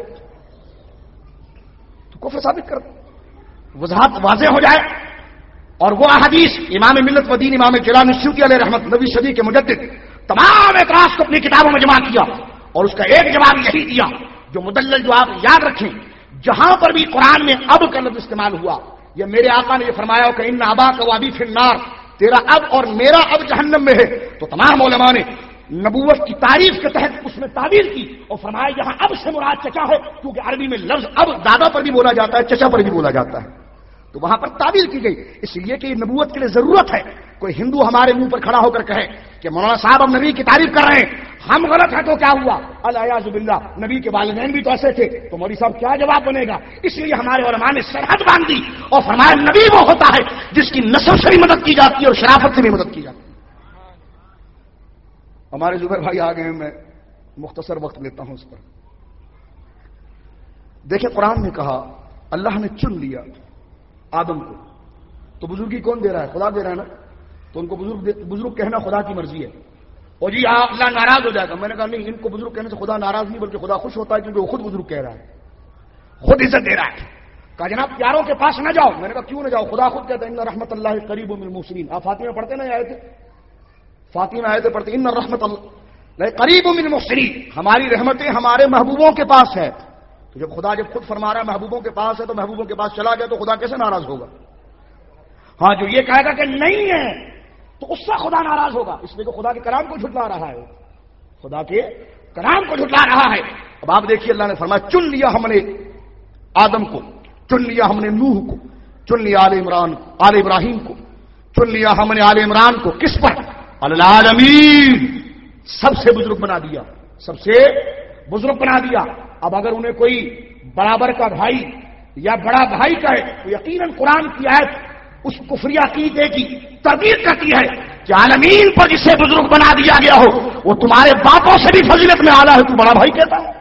Speaker 1: تو کفر ثابت کر دے، وضاحت واضح ہو جائے۔ اور وہ احادیث امام ملت و دین امام جلال السیوطی علیہ رحمت نبی صدی کے مجدد تمام اعتراض کو اپنی کتابوں میں جمع کیا اور اس کا ایک جواب یہی دیا جو مدلل جو آپ یاد رکھیں، جہاں پر بھی قرآن میں اب کا لفظ استعمال ہوا، یہ میرے آقا نے یہ فرمایا کہ ان ابا کا وابی فی النار، تیرا اب اور میرا اب جہنم میں ہے، تو تمام علماء نے نبوت کی تعریف کے تحت اس میں تعبیر کی اور فرمایا یہاں اب سے مراد چچا ہے، کیونکہ عربی میں لفظ اب دادا پر بھی بولا جاتا ہے، چچا پر بھی بولا جاتا ہے، تو وہاں پر تعبیر کی گئی، اس لیے کہ یہ نبوت کے لیے ضرورت ہے۔ کوئی ہندو ہمارے منہ پر کھڑا ہو کر کہے کہ مولانا صاحب ہم نبی کی تعریف کر رہے ہیں، ہم غلط ہیں، تو کیا ہوا؟ الیاذ باللہ، نبی کے والدین بھی تو ایسے تھے، تو مولوی صاحب کیا جواب بنے گا؟ اس لیے ہمارے علماء نے سرحد باندھ دی اور فرمایا نبی وہ ہوتا ہے جس کی نسب سے بھی مدد کی جاتی ہے اور شرافت سے بھی مدد کی جاتی ہے۔ ہمارے زبیر بھائی آ گئے، میں مختصر وقت لیتا ہوں اس پر۔ دیکھیں قرآن نے کہا اللہ نے چن لیا آدم کو، تو بزرگی کون دے رہا ہے؟ خدا دے رہا ہے نا، تو ان کو بزرگ بزرگ کہنا خدا کی مرضی ہے۔ اور جی اللہ ناراض ہو جائے گا، میں نے کہا نہیں، ان کو بزرگ کہنے سے خدا ناراض نہیں بلکہ خدا خوش ہوتا ہے، کیونکہ وہ خود بزرگ کہہ رہا ہے، خود عزت دے رہا ہے۔ کہا جناب پیاروں کے پاس نہ جاؤ، میں نے کہا کیوں نہ جاؤ؟ خدا خود کہتا ہے ان رحمت اللہ قریب من المحسنین۔ آپ فاتحہ پڑھتے نا آئے تھے، فاتحہ آئے تھے پڑھتے ان رحمت اللہ قریب من المحسنین، ہماری رحمتیں ہمارے محبوبوں کے پاس ہے۔ تو جب خدا جب خود فرما رہا ہے محبوبوں کے پاس ہے، تو محبوبوں کے پاس چلا گیا تو خدا کیسے ناراض ہوگا؟ ہاں جو یہ کہے گا کہ نہیں ہے تو اس سے خدا ناراض ہوگا، اس لیے کہ خدا کے کلام کو جھٹلا رہا ہے، خدا کے کلام کو جھٹلا رہا ہے۔ اب آپ دیکھیے اللہ نے فرمایا چن لیا ہم نے آدم کو، چن لیا ہم نے نوح کو، چن لیا آل عمران آل ابراہیم کو، چن لیا ہم نے آل عمران کو، کس پر؟ العالمین، سب سے بزرگ بنا دیا، سب سے بزرگ بنا دیا۔ اب اگر انہیں کوئی برابر کا بھائی یا بڑا بھائی کہے تو یقیناً قرآن کی آیت اس کفری عقیدے کی تردید کرتی ہے کہ عالمین پر جسے بزرگ بنا دیا گیا ہو وہ تمہارے باپوں سے بھی فضیلت میں اعلیٰ ہے، تو بڑا بھائی کہتا ہے۔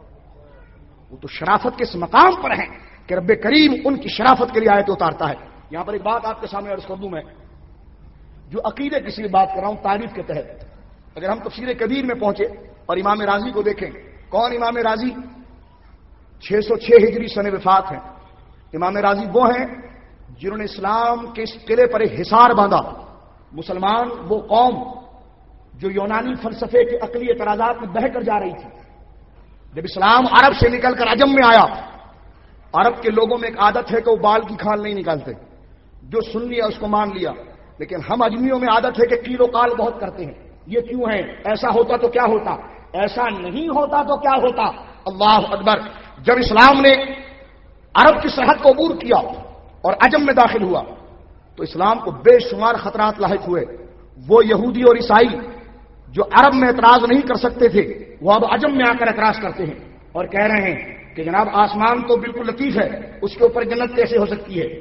Speaker 1: وہ تو شرافت کے اس مقام پر ہیں کہ رب کریم ان کی شرافت کے لیے آیت اتارتا ہے۔ یہاں پر ایک بات آپ کے سامنے عرض کر دوں میں، جو عقیدے کی صرف بات کر رہا ہوں تعریف کے تحت۔ اگر ہم تفسیر کبیر میں پہنچے اور امام رازی کو دیکھیں، کون امام رازی؟ چھ سو چھ ہجری سن وفات ہیں۔ امام رازی وہ ہیں جنہوں نے اسلام کے اس قلعے پر ایک حصار باندھا۔ مسلمان وہ قوم جو یونانی فلسفے کے عقلی اعتراضات میں بہہ کر جا رہی تھی، جب اسلام عرب سے نکل کر عجم میں آیا، عرب کے لوگوں میں ایک عادت ہے کہ وہ بال کی کھال نہیں نکالتے، جو سن لیا اس کو مان لیا، لیکن ہم اجمیوں میں عادت ہے کہ کیل و کال بہت کرتے ہیں۔ یہ کیوں ہے؟ ایسا ہوتا تو کیا ہوتا، ایسا نہیں ہوتا تو کیا ہوتا۔ اللہ اکبر! جب اسلام نے عرب کی سرحد کو عبور کیا اور عجم میں داخل ہوا تو اسلام کو بے شمار خطرات لاحق ہوئے۔ وہ یہودی اور عیسائی جو عرب میں اعتراض نہیں کر سکتے تھے وہ اب عجم میں آ کر اعتراض کرتے ہیں اور کہہ رہے ہیں کہ جناب آسمان تو بالکل لطیف ہے، اس کے اوپر جنت کیسے ہو سکتی ہے؟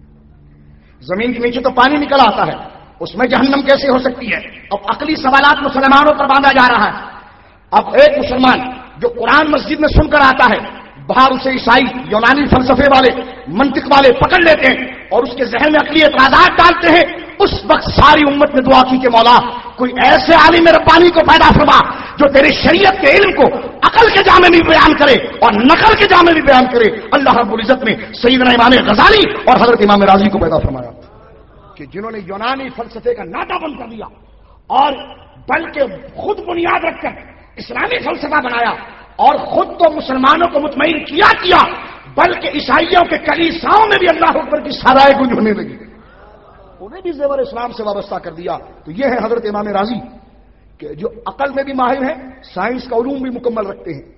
Speaker 1: زمین کے نیچے تو پانی نکل آتا ہے، اس میں جہنم کیسے ہو سکتی ہے؟ اب عقلی سوالات مسلمانوں پر باندھا جا رہا ہے۔ اب ایک مسلمان جو قرآن مسجد میں سن کر آتا ہے، باہر اسے عیسائی یونانی فلسفے والے منطق والے پکڑ لیتے ہیں اور اس کے ذہن میں عقلی اعتراضات ڈالتے ہیں۔ اس وقت ساری امت نے دعا کی کہ مولا کوئی ایسے عالم ربانی کو پیدا فرما جو تیری شریعت کے علم کو عقل کے جامع میں بیان کرے اور نقل کے جامع میں بیان کرے۔ اللہ رب العزت نے سیدنا امام غزالی اور حضرت امام رازی کو پیدا فرمایا کہ جنہوں نے یونانی فلسفے کا ناٹا بند کر دیا اور بلکہ خود بنیاد رکھ کر اسلامی فلسفہ بنایا اور خود تو مسلمانوں کو مطمئن کیا کیا بلکہ عیسائیوں کے کلیساؤں میں بھی اللہ اکبر کی صدائیں گونج ہونے لگی، انہیں بھی زیور اسلام سے وابستہ کر دیا۔ تو یہ ہے حضرت امام رازی کہ جو عقل میں بھی ماہر ہیں، سائنس کا علوم بھی مکمل رکھتے ہیں،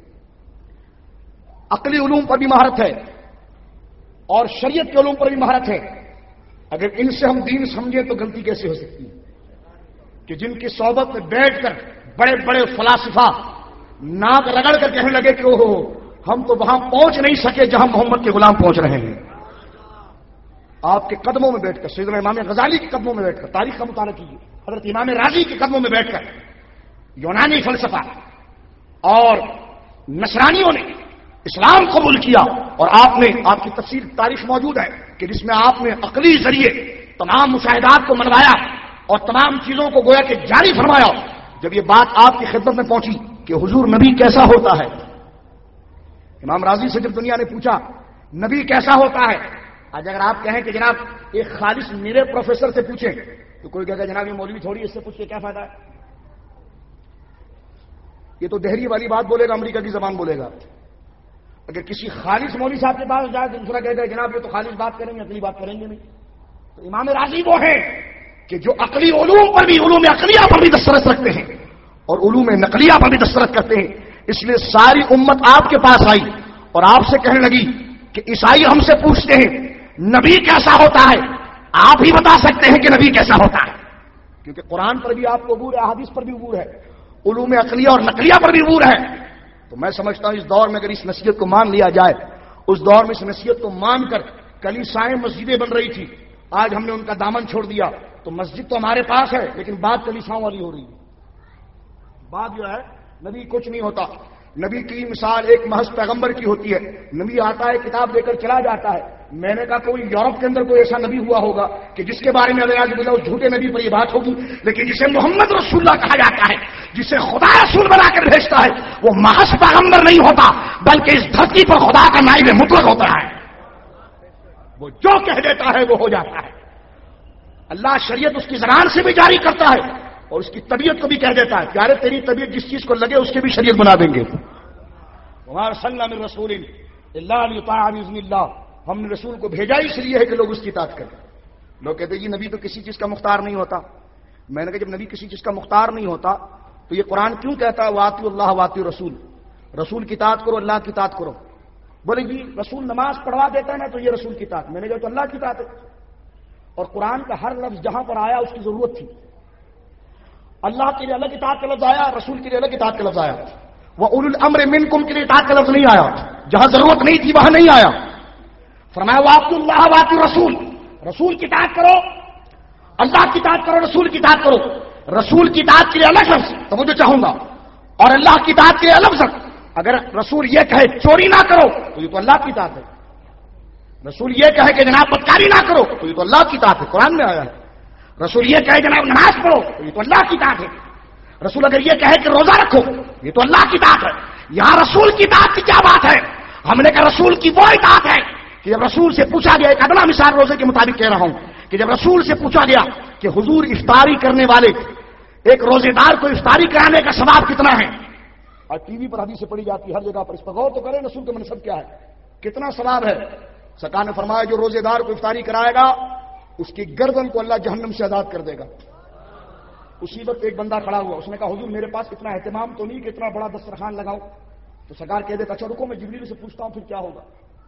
Speaker 1: عقلی علوم پر بھی مہارت ہے اور شریعت کے علوم پر بھی مہارت ہے۔ اگر ان سے ہم دین سمجھیں تو غلطی کیسے ہو سکتی ہے کہ جن کی صحبت میں بیٹھ کر بڑے بڑے فلاسفہ ناک رگڑ کر کہنے لگے کہ اوہ ہم تو وہاں پہنچ نہیں سکے جہاں محمد کے غلام پہنچ رہے ہیں۔ آپ کے قدموں میں بیٹھ کر، سیدنا امام غزالی کے قدموں میں بیٹھ کر تاریخ کا مطالعہ کیجیے، حضرت امام رازی کے قدموں میں بیٹھ کر یونانی فلسفہ اور نصرانیوں نے اسلام قبول کیا اور آپ نے، آپ کی تفسیر تاریخ موجود ہے کہ جس میں آپ نے عقلی ذریعے تمام مشاہدات کو منوایا اور تمام چیزوں کو گویا کہ جاری فرمایا۔ جب یہ بات آپ کی خدمت میں پہنچی کہ حضور نبی کیسا ہوتا ہے، امام رازی سے جب دنیا نے پوچھا نبی کیسا ہوتا ہے، آج اگر آپ کہیں کہ جناب ایک خالص میرے پروفیسر سے پوچھیں تو کوئی کہے گا جناب یہ مولوی تھوڑی، اس سے پوچھ کے کیا فائدہ ہے، یہ تو دہری والی بات بولے گا، امریکہ کی زبان بولے گا۔ اگر کسی خالص مولوی صاحب کے پاس جائے تو دوسرا کہتا ہے جناب یہ تو خالص بات کریں گے، عقلی بات کریں گے نہیں۔ تو امام رازی وہ ہیں کہ جو عقلی علوم پر بھی، علوم عقلیہ پر بھی دسترس رکھتے ہیں اور علوم نقلیہ پر بھی دسترس کرتے ہیں. اس لیے ساری امت آپ کے پاس آئی اور آپ سے کہنے لگی کہ عیسائی ہم سے پوچھتے ہیں نبی کیسا ہوتا ہے, آپ ہی بتا سکتے ہیں کہ نبی کیسا ہوتا ہے. کیونکہ قرآن پر بھی آپ کو عبور ہے, احادیث پر بھی عبور ہے, علوم عقلیہ اور نقلیہ پر بھی عبور ہے. تو میں سمجھتا ہوں اس دور میں اگر اس نصیحت کو مان لیا جائے, اس دور میں اس نصیحت کو مان کر کلیسائیں مسجدیں بن رہی تھی, آج ہم نے ان کا دامن چھوڑ دیا تو مسجد تو ہمارے پاس ہے لیکن بات کلیساؤں والی ہو رہی ہے. بات جو ہے نبی کچھ نہیں ہوتا. نبی کی مثال ایک محض پیغمبر کی ہوتی ہے. نبی آتا ہے, کتاب لے کر چلا جاتا ہے. میں نے کہا کوئی یورپ کے اندر کوئی ایسا نبی ہوا ہوگا کہ جس کے بارے میں اگر آج بولا اس جھوٹے نبی پر یہ بات ہوگی, لیکن جسے محمد رسول اللہ کہا جاتا ہے, جسے خدا رسول بنا کر بھیجتا ہے, وہ محض پیغمبر نہیں ہوتا بلکہ اس دھرتی پر خدا کا نائب مطلق ہوتا ہے. وہ جو کہہ دیتا ہے وہ ہو جاتا ہے. اللہ شریعت اس کی زبان سے بھی جاری کرتا ہے اور اس کی طبیعت کو بھی کہہ دیتا ہے پیارے تیری طبیعت جس چیز کو لگے اس کی بھی شریعت بنا دیں گے. ہمارا صلی اللہ علیہ رسول اللہ علیہ بإذن اللہ, ہم نے رسول کو بھیجا اس لیے ہے کہ لوگ اس کی اطاعت کریں. لوگ کہتے ہیں یہ نبی تو کسی چیز کا مختار نہیں ہوتا. میں نے کہا جب نبی کسی چیز کا مختار نہیں ہوتا تو یہ قرآن کیوں کہتا ہے واطیع اللہ واطیع رسول, رسول کی اطاعت کرو اللہ کی اطاعت کرو. بولے جی رسول نماز پڑھوا دیتا ہے نا تو یہ رسول کی اطاعت. میں نے کہا تو اللہ کی اطاعت ہے. اور قرآن کا ہر لفظ جہاں پر آیا اس کی ضرورت تھی. اللہ کے لیے الگ اطاعت کا لفظ آیا, رسول کے لیے الگ اطاعت کا لفظ آیا. وہ اولو الامر منکم کے لیے اطاعت کا لفظ نہیں آیا. جہاں ضرورت نہیں تھی وہاں نہیں آیا. فرمایا واطیع اللہ واطیع رسول, رسول کی اطاعت کرو, اللہ کی اطاعت کرو, رسول کی اطاعت کرو. رسول کی اطاعت کے لیے الگ لفظ تو مجھے چاہوں گا, اور اللہ کی اطاعت کے لیے الگ لفظ. اگر رسول یہ کہے چوری نہ کرو تو یہ تو اللہ کی اطاعت ہے. رسول یہ کہے کہ جناب بدکاری نہ کرو تو یہ تو اللہ کی اطاعت ہے, قرآن میں آیا ہے. رسول یہ کہے جناب نماز پڑھو تو یہ تو اللہ کی اطاعت ہے. رسول اگر یہ کہے کہ روزہ رکھو یہ تو اللہ کی اطاعت ہے. یہاں رسول کی اطاعت کی کیا بات ہے؟ ہم نے کہا رسول کی وہ اطاعت ہے کہ جب رسول سے پوچھا گیا, ایک ادنا مثال روزے کے مطابق کہہ رہا ہوں, کہ جب رسول سے پوچھا گیا کہ حضور افطاری کرنے والے ایک روزے دار کو افطاری کرانے کا ثواب کتنا ہے, اور ٹی وی پر حدیثیں پڑھی جاتی ہر جگہ پر, اس پر غور تو کریں رسول کا منصب کیا ہے, کتنا ثواب ہے. سرکار نے فرمایا جو روزے دار کو افطاری کرائے گا اس کی گردن کو اللہ جہنم سے آزاد کر دے گا. اسی وقت ایک بندہ کھڑا ہوا, اس نے کہا حضور میرے پاس اتنا اہتمام تو نہیں کہ اتنا بڑا دسترخوان لگاؤں. تو سرکار کہہ دیتا اچھا رکو میں جبریل سے پوچھتا ہوں پھر کیا ہوگا,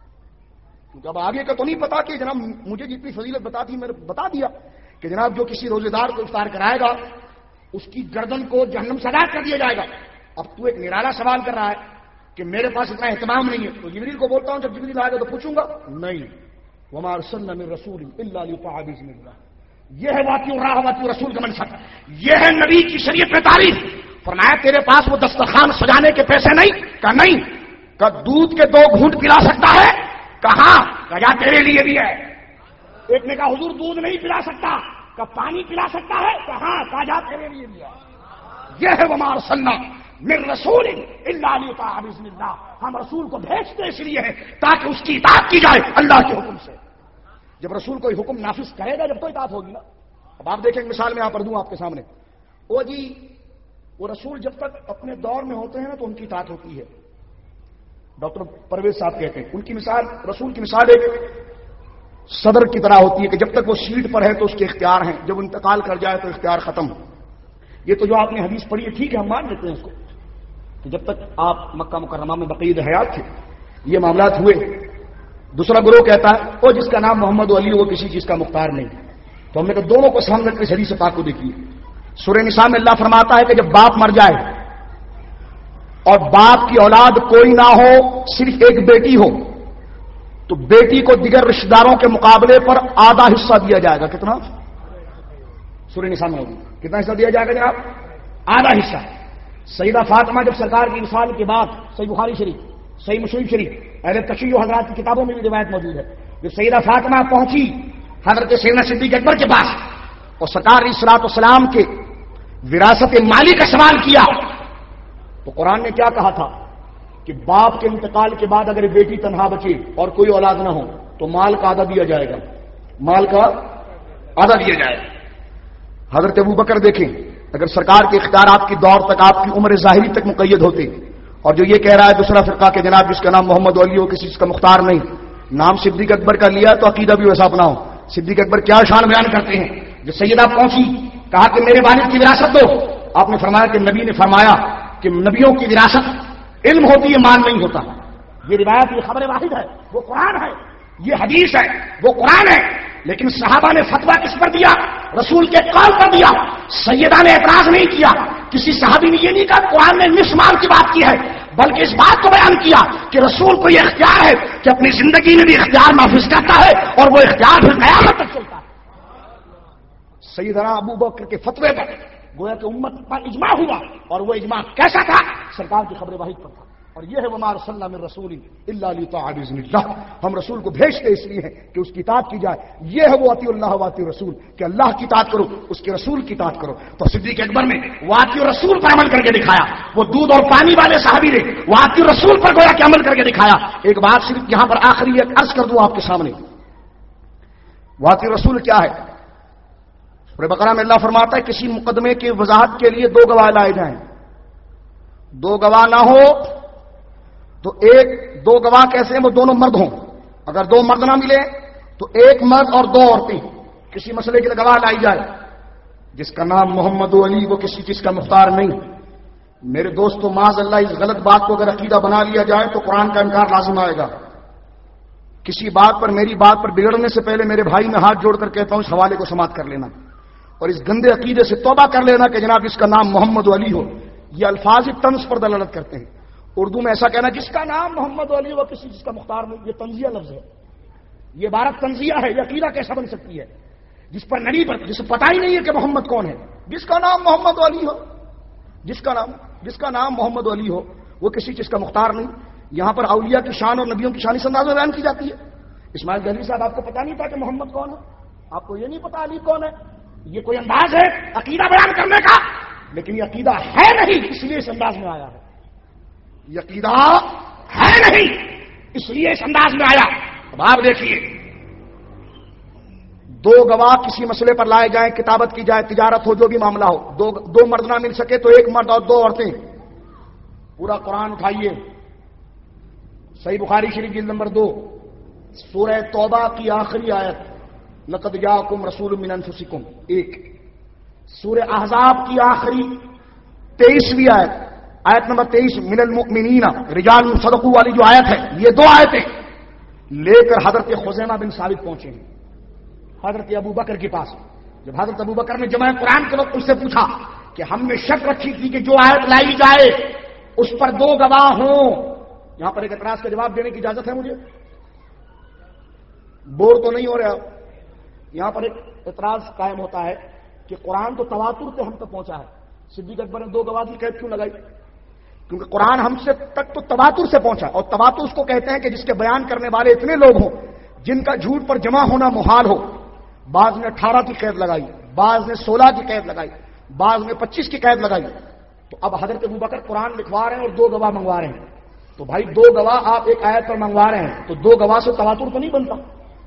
Speaker 1: کیونکہ اب آگے کا تو نہیں پتا کہ جناب مجھے جتنی فضیلت بتا دی میں نے بتا دیا کہ جناب جو کسی روزے دار کو افطار کرائے گا اس کی گردن کو جہنم سے آزاد کر دیا جائے گا. اب تو ایک نرالا سوال کر رہا ہے کہ میرے پاس اتنا اہتمام نہیں ہے, تو جبریل کو بولتا ہوں جب جبریل آئے گا تو پوچھوں گا نہیں. وما ارسلنا من رسول الا ليطاع باذن الله, یہ ہے واطیع اللہ واطیع رسول کا منصب, یہ ہے نبی کی شریعت میں تعریف. فرمایا تیرے پاس وہ دسترخوان سجانے کے پیسے نہیں, کہا نہیں. کہا دودھ کے دو گھونٹ پلا سکتا ہے, کہاں, کہا تیرے لیے بھی ہے. ایک نے کہا حضور دودھ نہیں پلا سکتا, کہا پانی پلا سکتا ہے, کہاں, کہا جا تیرے لیے بھی ہے. یہ ہے وما ارسلنا من رسول الا ليطاع باذن الله, ہم رسول کو بھیجتے اس لیے ہیں تاکہ اس کی اطاعت کی جائے اللہ کے حکم سے. جب رسول کوئی حکم نافذ کرے گا جب تو اطاعت ہوگی نا. اب آپ دیکھیں مثال میں یہاں پر دوں آپ کے سامنے. وہ جی وہ رسول جب تک اپنے دور میں ہوتے ہیں نا تو ان کی اطاعت ہوتی ہے. ڈاکٹر پرویز صاحب کہتے ہیں ان کی مثال, رسول کی مثال ایک صدر کی طرح ہوتی ہے کہ جب تک وہ سیٹ پر ہے تو اس کے اختیار ہیں, جب انتقال کر جائے تو اختیار ختم. یہ تو جو آپ نے حدیث پڑھی ہے ٹھیک ہے, ہم مان لیتے ہیں اس کو کہ جب تک آپ مکہ مکرمہ میں بقید حیات تھے یہ معاملات ہوئے. دوسرا گروہ کہتا ہے وہ جس کا نام محمد علی وہ کسی چیز کا مختار نہیں. تو ہم نے کہا دونوں کو سامنے رکھ کے حدیث پاک کو دیکھیے. سورہ نساء میں اللہ فرماتا ہے کہ جب باپ مر جائے اور باپ کی اولاد کوئی نہ ہو صرف ایک بیٹی ہو تو بیٹی کو دیگر رشتہ داروں کے مقابلے پر آدھا حصہ دیا جائے گا. کتنا؟ سورہ نساء میں ہوگی کتنا حصہ دیا جائے گا جناب؟ آدھا حصہ. سیدہ فاطمہ جب سرکار کی وصال کے بعد, صحیح بخاری شریف صحیح مسلم شریف اہل تشیع حضرات کی کتابوں میں بھی روایت موجود ہے, جب سیدہ فاطمہ پہنچی حضرت سیدنا صدیق اکبر کے پاس اور سرکار علیہ الصلوۃ والسلام کے وراثت مالی کا سوال کیا تو قرآن نے کیا کہا تھا کہ باپ کے انتقال کے بعد اگر بیٹی تنہا بچے اور کوئی اولاد نہ ہو تو مال کا آدھا دیا جائے گا, مال کا آدھا دیا جائے گا. حضرت ابو بکر دیکھیں اگر سرکار کے اختیارات کی دور تک آپ کی عمر ظاہری تک مقید ہوتے, اور جو یہ کہہ رہا ہے دوسرا فرقہ کہ جناب جس کا نام محمد علی ہو کسی چیز کا مختار نہیں, نام صدیق اکبر کا لیا تو عقیدہ بھی ویسا اپناؤ. صدیق اکبر کیا شان بیان کرتے ہیں, جو سیدہ پہنچی کہا کہ میرے والد کی وراثت دو, آپ نے فرمایا کہ نبی نے فرمایا کہ نبیوں کی وراثت علم ہوتی ہے، مال نہیں ہوتا. یہ روایت، یہ خبر واحد ہے، وہ قرآن ہے، یہ حدیث ہے، وہ قرآن ہے. لیکن صحابہ نے فتویٰ کس پر دیا؟ رسول کے قول پر دیا. سیدہ نے اعتراض نہیں کیا، کسی صحابی نے یہ نہیں کہا قرآن نے نصف مال کی بات کی ہے، بلکہ اس بات کو بیان کیا کہ رسول کو یہ اختیار ہے کہ اپنی زندگی میں بھی اختیار محفوظ کرتا ہے اور وہ اختیار پھر قیامت تک چلتا ہے. سیدنا ابو بکر کے فتوے پر گویا کہ امت پر اجماع ہوا، اور وہ اجماع کیسا تھا؟ سرکار کی خبر واحد پر تھا. اور یہ ہے وما ارسلنا من رسول الا ليطاع باذن الله، ہم رسول کو بھیجتے اس لیے ہیں کہ اس کی اطاعت کی جائے. یہ ہے وہ اطیع اللہ واطیع رسول، کہ اللہ کی اطاعت کرو، اس کے رسول کی اطاعت کرو. تو صدیق اکبر نے واطیع رسول پر عمل کر کے دکھایا. وہ دودھ اور پانی والے صحابی نے واطیع رسول پر گویا کہ عمل کر کے دکھایا. ایک بات صرف یہاں پر آخری ایک عرض کر دوں آپ کے سامنے، واطیع رسول کیا ہے؟ سورہ بقرہ میں اللہ فرماتا ہے کسی مقدمے کی وضاحت کے لیے دو گواہ لائے جائیں. دو گواہ نہ ہو تو ایک دو گواہ کیسے ہیں؟ وہ دونوں مرد ہوں. اگر دو مرد نہ ملے تو ایک مرد اور دو عورتیں کسی مسئلے کے لیے گواہ لائی جائے. جس کا نام محمد علی وہ کسی چیز کا مختار نہیں. میرے دوستو معاذ اللہ اس غلط بات کو اگر عقیدہ بنا لیا جائے تو قرآن کا انکار لازم آئے گا. کسی بات پر میری بات پر بگڑنے سے پہلے میرے بھائی میں ہاتھ جوڑ کر کہتا ہوں اس حوالے کو سماعت کر لینا اور اس گندے عقیدے سے توبہ کر لینا کہ جناب اس کا نام محمد علی ہو. یہ الفاظ طنز پر دلالت کرتے ہیں. اردو میں ایسا کہنا جس کا نام محمد علی وہ کسی چیز کا مختار نہیں، یہ طنزیہ لفظ ہے. یہ عبارت طنزیہ ہے. یہ عقیدہ کیسا بن سکتی ہے جس پر نہیں پر جسے پتہ ہی نہیں ہے کہ محمد کون ہے؟ جس کا نام محمد علی ہو، جس کا نام جس کا نام محمد علی ہو وہ کسی چیز کا مختار نہیں. یہاں پر اولیاء کی شان اور نبیوں کی شان اس انداز میں بیان کی جاتی ہے. اسماعیل دہلوی صاحب آپ کو پتہ نہیں تھا کہ محمد کون ہے؟ آپ کو یہ نہیں پتا علی کون ہے؟ یہ کوئی انداز ہے عقیدہ بیان کرنے کا؟ لیکن یہ عقیدہ ہے نہیں، اس لیے اس انداز میں آیا ہے. یہ عقیدہ ہے نہیں اس لیے اس انداز میں آیا. اب آپ دیکھیے، دو گواہ کسی مسئلے پر لائے جائیں، کتابت کی جائے، تجارت ہو، جو بھی معاملہ ہو، دو دو مرد نہ مل سکے تو ایک مرد اور دو عورتیں. پورا قرآن اٹھائیے، صحیح بخاری شریف جلد نمبر دو، سورہ توبہ کی آخری آیت لقد جاءکم رسول من انفسکم ایک، سورہ احزاب کی آخری تیئیسویں آیت آیت نمبر تیئیس من المؤمنین رجال صدقوا والی جو آیت ہے، یہ دو آیتیں لے کر حضرت خزیمہ بن ثابت پہنچے ہیں حضرت ابو بکر کے پاس. جب حضرت ابو بکر نے جمع قرآن کے وقت اس سے پوچھا کہ ہم نے شک رکھی تھی کہ جو آیت لائی جائے اس پر دو گواہ ہوں. یہاں پر ایک اعتراض کا جواب دینے کی اجازت ہے مجھے؟ بور تو نہیں ہو رہے آپ؟ یہاں پر ایک اعتراض قائم ہوتا ہے کہ قرآن تو تواتر سے ہم تک پہنچا ہے. صدیق اکبر نے دو گواہ کی قید کیوں لگائی؟ کیونکہ قرآن ہم سے تک تو تواتر سے پہنچا، اور تواتر اس کو کہتے ہیں کہ جس کے بیان کرنے والے اتنے لوگ ہوں جن کا جھوٹ پر جمع ہونا محال ہو. بعض نے اٹھارہ کی قید لگائی، بعض نے سولہ کی قید لگائی، بعض نے پچیس کی قید لگائی. تو اب حضرت ابوبکر قرآن لکھوا رہے ہیں اور دو گواہ منگوا رہے ہیں. تو بھائی دو گواہ آپ ایک آیت پر منگوا رہے ہیں تو دو گواہ سے تواتر تو نہیں بنتا.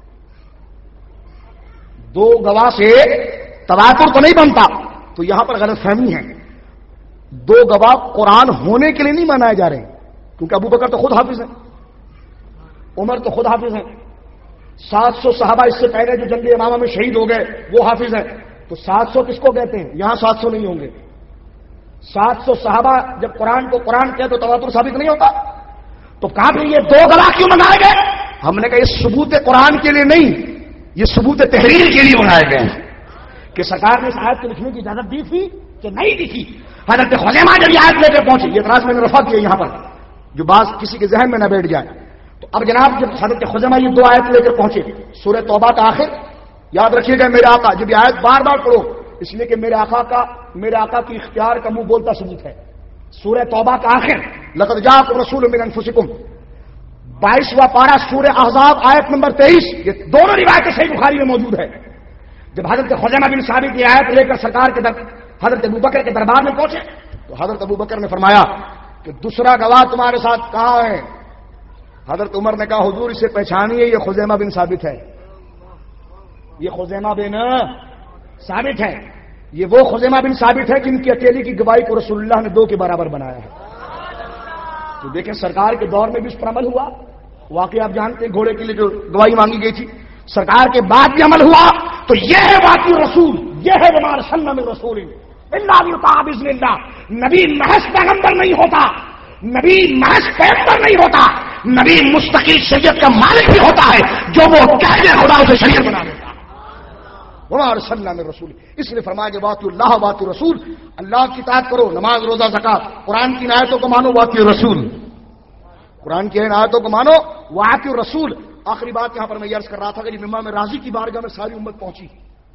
Speaker 1: دو گواہ سے تواتر تو نہیں بنتا. تو یہاں پر غلط فہمی ہے. دو گواہ قرآن ہونے کے لیے نہیں منائے جا رہے ہیں، کیونکہ ابو بکر تو خود حافظ ہیں، عمر تو خود حافظ ہیں، سات سو صحابہ اس سے پہلے جو جنگ امامہ میں شہید ہو گئے وہ حافظ ہیں. تو سات سو کس کو کہتے ہیں؟ یہاں سات سو نہیں ہوں گے. سات سو صحابہ جب قرآن کو قرآن کہتے تو تواتر ثابت نہیں ہوتا. تو کہا بھی یہ دو گواہ کیوں منگائے گئے؟ ہم نے کہا یہ ثبوت قرآن کے لیے نہیں، یہ ثبوت تحریر کے لیے بنائے گئے ہیں. کہ سرکار نے اس آیت کو لکھنے کی اجازت دی تھی کہ نہیں دی تھی؟ حضرت خزیمہ جب یہ آیت لے کر پہنچے، یہ اعتراض میں نے رفع کیا یہاں پر جو بعض کسی کے ذہن میں نہ بیٹھ جائے. تو اب جناب جب حضرت خزیمہ یہ دو آیت لے کر پہنچے سورہ توبہ کا آخر، یاد رکھیے گا میرے آقا، جب یہ آیت بار بار پڑھو اس لیے کہ میرے آقا کا میرے آقا کی اختیار کا منہ بولتا ثبوت ہے. سورہ توبہ کا آخر لقد جاءکم رسول من انفسکم، بائیسواں پارہ سورہ احزاب آیت نمبر تیئیس، یہ دونوں روایتیں صحیح بخاری میں موجود ہے. جب حضرت خزیمہ بن ثابت کی آیت لے کر سرکار کے در حضرت ابوبکر کے دربار میں پہنچے تو حضرت ابوبکر نے فرمایا کہ دوسرا گواہ تمہارے ساتھ کہاں ہے؟ حضرت عمر نے کہا حضور اسے پہچانیے، یہ خزیمہ بن ثابت ہے، یہ خزیمہ بن ثابت ہے، یہ وہ خزیمہ بن ثابت ہے جن کی اکیلی کی گواہی کو رسول اللہ نے دو کے برابر بنایا ہے. تو دیکھیں سرکار کے دور میں بھی اس پر عمل ہوا. واقعی آپ جانتے ہیں گھوڑے کے لیے جو گواہی مانگی گئی تھی سرکار کے بعد بھی عمل ہوا. تو یہ ہے واقعی رسول، یہ ہے وما ارسلنا من رسول الا لیطاع باذن اللہ. نبی محض پیغمبر نہیں ہوتا، نبی محض پیغمبر نہیں ہوتا، نبی مستقل شریعت کا مالک بھی ہوتا ہے. جو وہ کہہ دے خدا اسے شریعت بنا دیتا. وما ارسلنا من رسول، اس لیے فرمایا کہ واطیعوا اللہ واطیعوا الرسول، اللہ کی اطاعت کرو، نماز روزہ زکات، قرآن کی آیتوں کو مانو، واطیعوا الرسول، قرآن کی آیتوں کو مانو، واطیعوا الرسول. آخری بات یہاں پر میں یہ عرض کر رہا تھا کہ جب امام راضی کی بارگاہ میں ساری امت پہنچی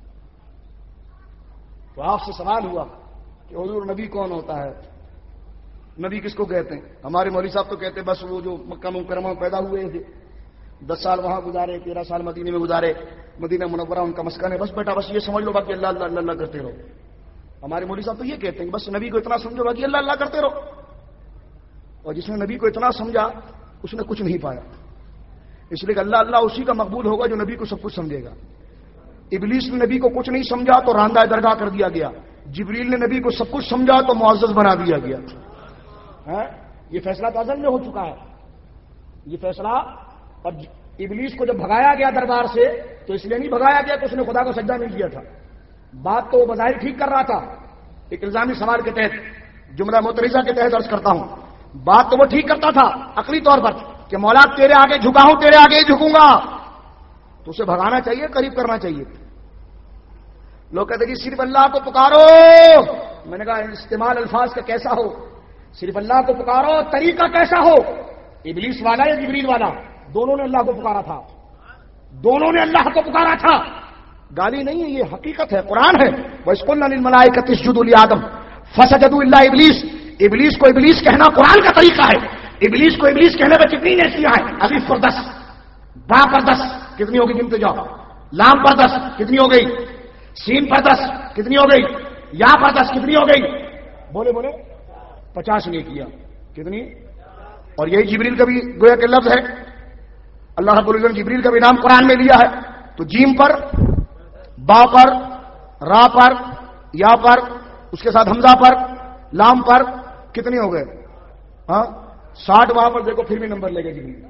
Speaker 1: تو آپ سے سوال ہوا کہ حضور نبی کون ہوتا ہے، نبی کس کو کہتے ہیں؟ ہمارے مولوی صاحب تو کہتے ہیں بس وہ جو مکہ مکرمہ میں پیدا ہوئے تھے، دس سال وہاں گزارے، تیرہ سال مدینے میں گزارے، مدینہ منورہ ان کا مسکن ہے، بس بیٹا بس یہ سمجھ لو باقی اللہ اللہ اللہ کرتے رہو. ہمارے مولوی صاحب تو یہ کہتے ہیں بس نبی کو اتنا سمجھو باقی اللہ اللہ کرتے رہو. اور جس نے نبی کو اتنا سمجھا اس نے کچھ نہیں پایا، اس لیے کہ اللہ اللہ اسی کا مقبول ہوگا جو نبی کو سب کچھ سمجھے گا. ابلیس نے نبی کو کچھ نہیں سمجھا تو راندہ درگاہ کر دیا گیا، جبریل نے نبی کو سب کچھ سمجھا تو معزز بنا دیا گیا. یہ فیصلہ تو ازل میں ہو چکا ہے یہ فیصلہ. اور ابلیس کو جب بھگایا گیا دربار سے تو اس لیے نہیں بھگایا گیا کہ اس نے خدا کو سجدہ نہیں کیا تھا، بات تو وہ بظاہر ٹھیک کر رہا تھا. ایک الزامی سوال کے تحت، جملہ مترجہ کے تحت عرض کرتا ہوں، بات تو وہ ٹھیک کرتا تھا عقلی طور پر کہ مولا تیرے آگے جھکا ہوں، تیرے آگے ہی جھکوں گا، تو اسے بھگانا چاہیے، قریب کرنا چاہیے. لوگ کہتے ہیں کہ صرف اللہ کو پکارو. میں نے کہا استعمال الفاظ کا کیسا ہو، صرف اللہ کو پکارو، طریقہ کیسا ہو؟ ابلیس والا یا جبریل والا؟ دونوں نے اللہ کو پکارا تھا، دونوں نے اللہ کو پکارا تھا. گالی نہیں ہے، یہ حقیقت ہے، قرآن ہے. وَإِذْ قُلْنَا لِلْمَلَائِكَةِ اسْجُدُوا لِآدَمَ فَسَجَدُوا إِلَّا إِبْلِيسَ. ابلیس کو ابلیس کہنا قرآن کا طریقہ ہے. ابلیس کو ابلیس کہنے میں کتنی نیکیاں ہیں. الف پر دس، با پر دس، کتنی ہوگی گنتے جاؤ. لام پر دس، کتنی ہو گئی. سین پر دس، کتنی ہو گئی. یا پر دس، کتنی ہو گئی. بولے بولے پچاس نیکیاں کتنی. اور یہی جبریل کا بھی گویا کہ لفظ ہے. اللہ رب العزت نے جبریل کا بھی نام قرآن میں لیا ہے. تو جیم پر، با پر، را پر، یا پر، اس کے ساتھ حمزہ پر، لام پر، کتنے ہو گئے؟ ہاں ساٹھ. وہاں پر دیکھو پھر بھی نمبر لے گئے جبریل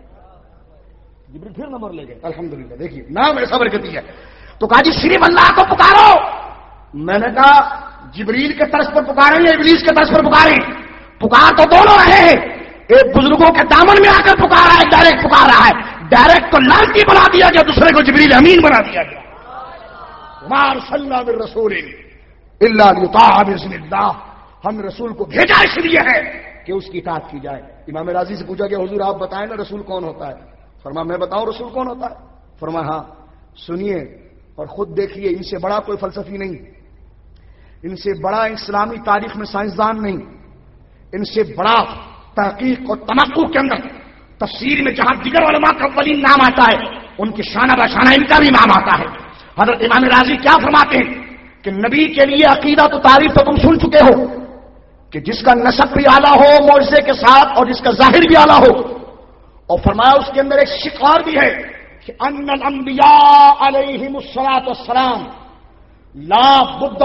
Speaker 1: جبریل پھر نمبر لے گئے. الحمدللہ دیکھیے نام ایسا برکتی ہے. تو کہا جی صرف اللہ کو پکارو. میں نے کہا جبریل کے طرز پر پکاریں یا ابلیس کے طرز پر پکاریں؟ پکار تو دونوں رہے ہیں. ایک بزرگوں کے دامن میں آ کر پکارا ہے، ڈائریکٹ پکار رہا ہے. ڈائریکٹ کو لانتی بنا دیا گیا، دوسرے کو جبریل امین بنا دیا گیا. وما ارسلنا من رسول الا لیطاع باذن اللہ. ہم رسول کو بھیجا اس لیے ہے کہ اس کی اطاعت کی جائے. امام راضی سے پوچھا کہ حضور آپ بتائیں نا رسول کون ہوتا ہے؟ فرمایا میں بتاؤں رسول کون ہوتا ہے؟ فرمایا ہاں سنیے اور خود دیکھیے. ان سے بڑا کوئی فلسفی نہیں، ان سے بڑا اسلامی تاریخ میں سائنسدان نہیں، ان سے بڑا تحقیق اور تمکن کے اندر تفسیر میں جہاں دیگر علماء کا اولین نام آتا ہے ان کے شانہ بشانہ ان کا بھی نام آتا ہے. حضرت امام راضی کیا فرماتے ہیں کہ نبی کے لیے عقیدہ تو تعریف تو تم سن چکے ہو کہ جس کا نسب بھی اعلیٰ ہو معجزے کے ساتھ اور جس کا ظاہر بھی اعلیٰ ہو. اور فرمایا اس کے اندر ایک شکار بھی ہے کہ ان الانبیاء علیہم الصلاۃ والسلام لا بد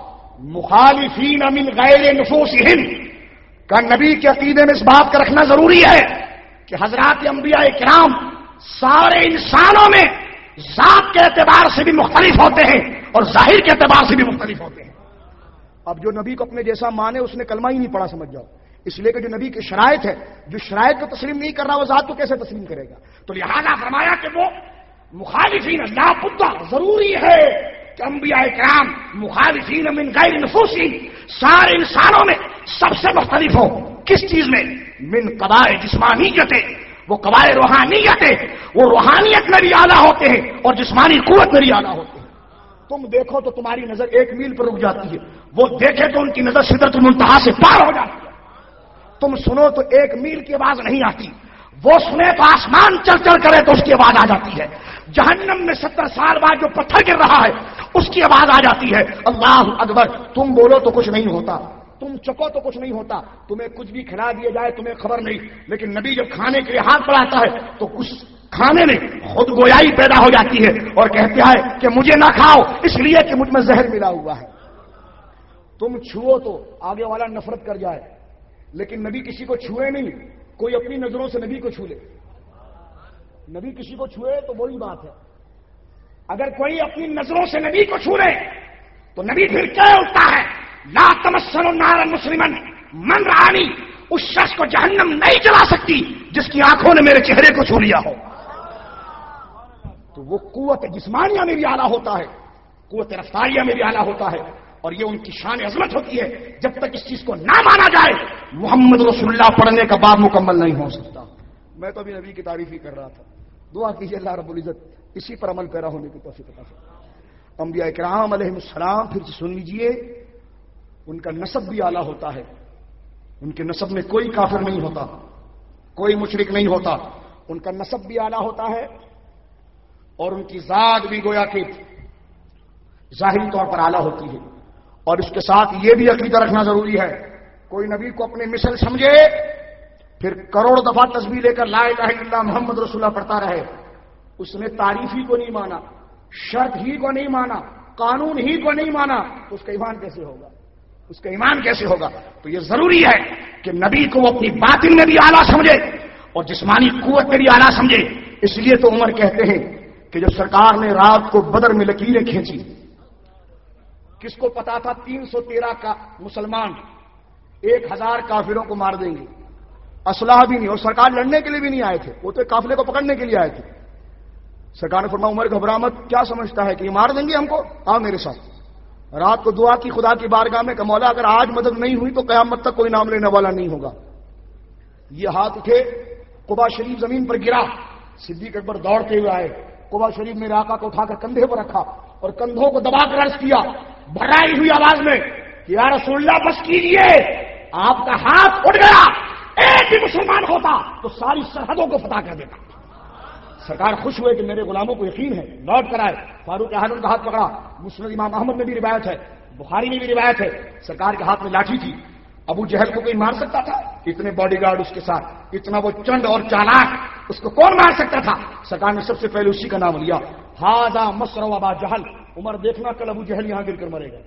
Speaker 1: مخالفین من غیر نفوسہم. کا نبی کے عقیدے میں اس بات کا رکھنا ضروری ہے کہ حضرات انبیاء کرام سارے انسانوں میں ذات کے اعتبار سے بھی مختلف ہوتے ہیں اور ظاہر کے اعتبار سے بھی مختلف ہوتے ہیں. اب جو نبی کو اپنے جیسا مانے اس نے کلمہ ہی نہیں پڑھا سمجھ جاؤ. اس لیے کہ جو نبی کی شرائط ہے، جو شرائط کو تسلیم نہیں کر رہا وہ ذات کو کیسے تسلیم کرے گا؟ تو لہذا فرمایا کہ وہ مخالفین لا بد ضروری ہے کہ انبیاء کرام مخالفین من غیر نفوسہم سارے انسانوں میں سب سے مختلف ہو. کس چیز میں؟ من قضاء جسمانیت، وہ قضاء روحانیت ہے. وہ روحانیت میں بھی اعلیٰ ہوتے ہیں اور جسمانی قوت میں بھی اعلیٰ ہوتے ہیں. تم دیکھو تو تمہاری نظر ایک میل پر رک جاتی ہے، وہ دیکھے تو ان کی نظر سدرۃ المنتہا سے پار ہو جاتی ہے. تم سنو تو ایک میل کی آواز نہیں آتی، وہ سنے تو آسمان چل چل کرے تو اس کی آواز آ جاتی ہے. جہنم میں ستر سال بعد جو پتھر گر رہا ہے اس کی آواز آ جاتی ہے. اللہ اکبر. تم بولو تو کچھ نہیں ہوتا، تم چکو تو کچھ نہیں ہوتا، تمہیں کچھ بھی کھلا دیا جائے تمہیں خبر نہیں. لیکن نبی جب کھانے کے لیے ہاتھ بڑھاتا ہے تو کچھ کھانے میں خود گویائی پیدا ہو جاتی ہے اور کہتے ہیں کہ مجھے نہ کھاؤ اس لیے کہ مجھ میں زہر ملا ہوا ہے. تم چھو تو آگے والا نفرت کر جائے، لیکن نبی کسی کو چھوئے نہیں. کوئی اپنی نظروں سے نبی کو چھو لے، نبی کسی کو چھوئے تو وہی بات ہے. اگر کوئی اپنی نظروں سے نبی کو چھو لے تو نبی پھر کیا اٹھتا ہے لا تمسن النار مسلمن من رانی، اس شخص کو جہنم نہیں جلا سکتی جس کی آنکھوں نے میرے چہرے کو چھو لیا ہو. تو وہ قوت جسمانیہ میں بھی اعلیٰ ہوتا ہے، قوت رفتاریہ میں بھی اعلیٰ ہوتا ہے، اور یہ ان کی شان عظمت ہوتی ہے. جب تک اس چیز کو نہ مانا جائے محمد رسول اللہ پڑھنے کا باب مکمل نہیں ہو سکتا. میں تو ابھی نبی کی تعریف ہی کر رہا تھا. دعا کیجیے اللہ رب العزت اسی پر عمل پیرا ہونے کی توفیق عطا فرمائے. انبیاء کرام علیہ السلام پھر سے سن لیجئے، ان کا نسب بھی اعلیٰ ہوتا ہے. ان کے نسب میں کوئی کافر نہیں ہوتا، کوئی مشرک نہیں ہوتا. ان کا نسب بھی اعلیٰ ہوتا ہے اور ان کی ذات بھی گویا کہ ظاہری طور پر اعلیٰ ہوتی ہے. اور اس کے ساتھ یہ بھی عقیدہ رکھنا ضروری ہے، کوئی نبی کو اپنے مثل سمجھے پھر کروڑ دفعہ تسبیح لے کر لا الہ الا اللہ محمد رسول اللہ پڑھتا رہے، اس نے تعریف ہی کو نہیں مانا، شرط ہی کو نہیں مانا، قانون ہی کو نہیں مانا، تو اس کا ایمان کیسے ہوگا؟ اس کا ایمان کیسے ہوگا؟ تو یہ ضروری ہے کہ نبی کو وہ اپنی باطن میں بھی اعلیٰ سمجھے اور جسمانی قوت میں بھی اعلیٰ سمجھے. اس لیے تو عمر کہتے ہیں کہ جب سرکار نے رات کو بدر میں لکیریں کھینچی، کس کو پتا تھا تین سو تیرہ کا مسلمان ایک ہزار کافروں کو مار دیں گے، اسلحہ بھی نہیں، اور سرکار لڑنے کے لیے بھی نہیں آئے تھے، وہ تو قافلے کو پکڑنے کے لیے آئے تھے. سرکار نے فرمایا عمر گھبرا مت، کیا سمجھتا ہے کہ یہ مار دیں گے ہم کو؟ آ میرے ساتھ. رات کو دعا کی خدا کی بارگاہ میں کہ مولا اگر آج مدد نہیں ہوئی تو قیامت تک کوئی نام لینے والا نہیں ہوگا. یہ ہاتھ اٹھے، قبا شریف زمین پر گرا، صدیق اکبر دوڑتے ہوئے آئے، قبا شریف میرے آقا کو اٹھا کر کندھے پر رکھا اور کندھوں کو دبا کر عرض کیا بھرائی ہوئی آواز میں کہ یا رسول اللہ بس کیجیے، آپ کا ہاتھ اٹھ گیا، ایک بھی مسلمان ہوتا تو ساری سرحدوں کو فتح کر دیتا. سرکار خوش ہوئے کہ میرے غلاموں کو یقین ہے، لوٹ کر آئے. فاروق اعظم کا ہاتھ پکڑا، مسند امام احمد میں بھی روایت ہے، بخاری میں بھی روایت ہے، سرکار کے ہاتھ میں لاٹھی تھی. ابو جہل کو کوئی مار سکتا تھا؟ اتنے باڈی گارڈ اس کے ساتھ، اتنا وہ چنڈ اور چالاک، اس کو کون مار سکتا تھا؟ سرکار نے سب سے پہلے اسی کا نام لیا، ہاذا مسرع ابا جہل. عمر دیکھنا کل ابو جہل یہاں گر کر مرے گا،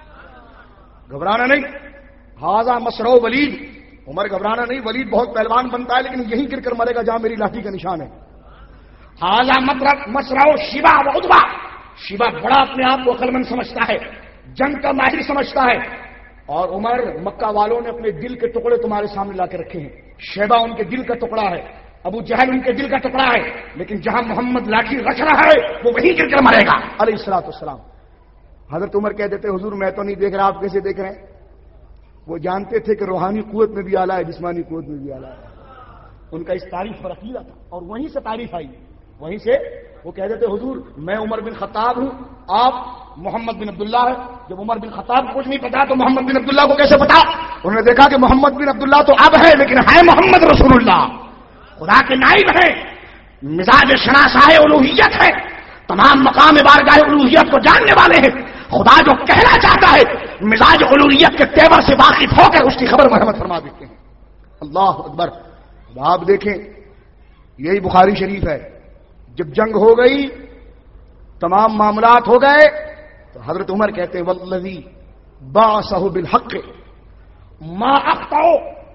Speaker 1: گھبرانا نہیں. ہاذا مسرع ولید، عمر گھبرانا نہیں، ولید بہت پہلوان بنتا ہے لیکن یہیں گر کر مرے گا جہاں میری لاٹھی کا نشان ہے. ہاذا مسرع شیبہ و عتبہ، شیبہ بڑا اپنے آپ کو عقل مند سمجھتا ہے، جنگ کا ماہر سمجھتا ہے، اور عمر مکہ والوں نے اپنے دل کے ٹکڑے تمہارے سامنے لا کے رکھے ہیں. شیبہ ان کے دل کا ٹکڑا ہے، ابو جہل ان کے دل کا ٹکڑا ہے، لیکن جہاں محمد لاٹھی رکھ رہا ہے وہ وہیں گر کر مرے گا علیہ الصلوۃ والسلام. حضرت عمر کہہ دیتے حضور میں تو نہیں دیکھ رہا، آپ کیسے دیکھ رہے ہیں؟ وہ جانتے تھے کہ روحانی قوت میں بھی اعلیٰ ہے، جسمانی قوت میں بھی اعلیٰ ہے. ان کا اس تعریف پر عقیدہ تھا اور وہیں سے تعریف آئی. وہیں سے وہ کہہ دیتے حضور میں عمر بن خطاب ہوں، آپ محمد بن عبداللہ ہے. جب عمر بن خطاب کو کچھ نہیں پتا تو محمد بن عبداللہ کو کیسے پتا؟ انہوں نے دیکھا کہ محمد بن عبداللہ تو اب ہے لیکن ہے محمد رسول اللہ، خدا کے نائب ہے، مزاج شناسائے الوہیت ہے، تمام مقام بارگاہ الوہیت کو جاننے والے ہیں. خدا جو کہنا چاہتا ہے مزاج الوہیت کے تیور سے واقف ہو کر اس کی خبر محمد فرما دیتے ہیں. اللہ اکبر. آپ دیکھیں یہی بخاری شریف ہے، جب جنگ ہو گئی تمام معاملات ہو گئے تو حضرت عمر کہتے ہیں والذی بعثہ بالحق ما اخطأ،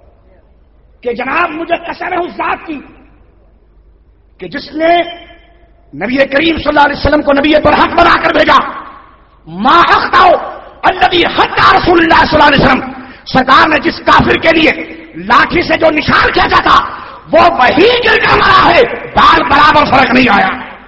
Speaker 1: کہ جناب مجھے قسم ہے اس ذات کی کہ جس نے نبی کریم صلی اللہ علیہ وسلم کو نبی برحق بنا کر بھیجا، ما اخطأ الذی خطا رسول اللہ صلی اللہ علیہ وسلم، سرکار نے جس کافر کے لیے لاٹھی سے جو نشان کھینچا تھا وہ وہی گر کر مرا ہے، بال برابر فرق نہیں آیا.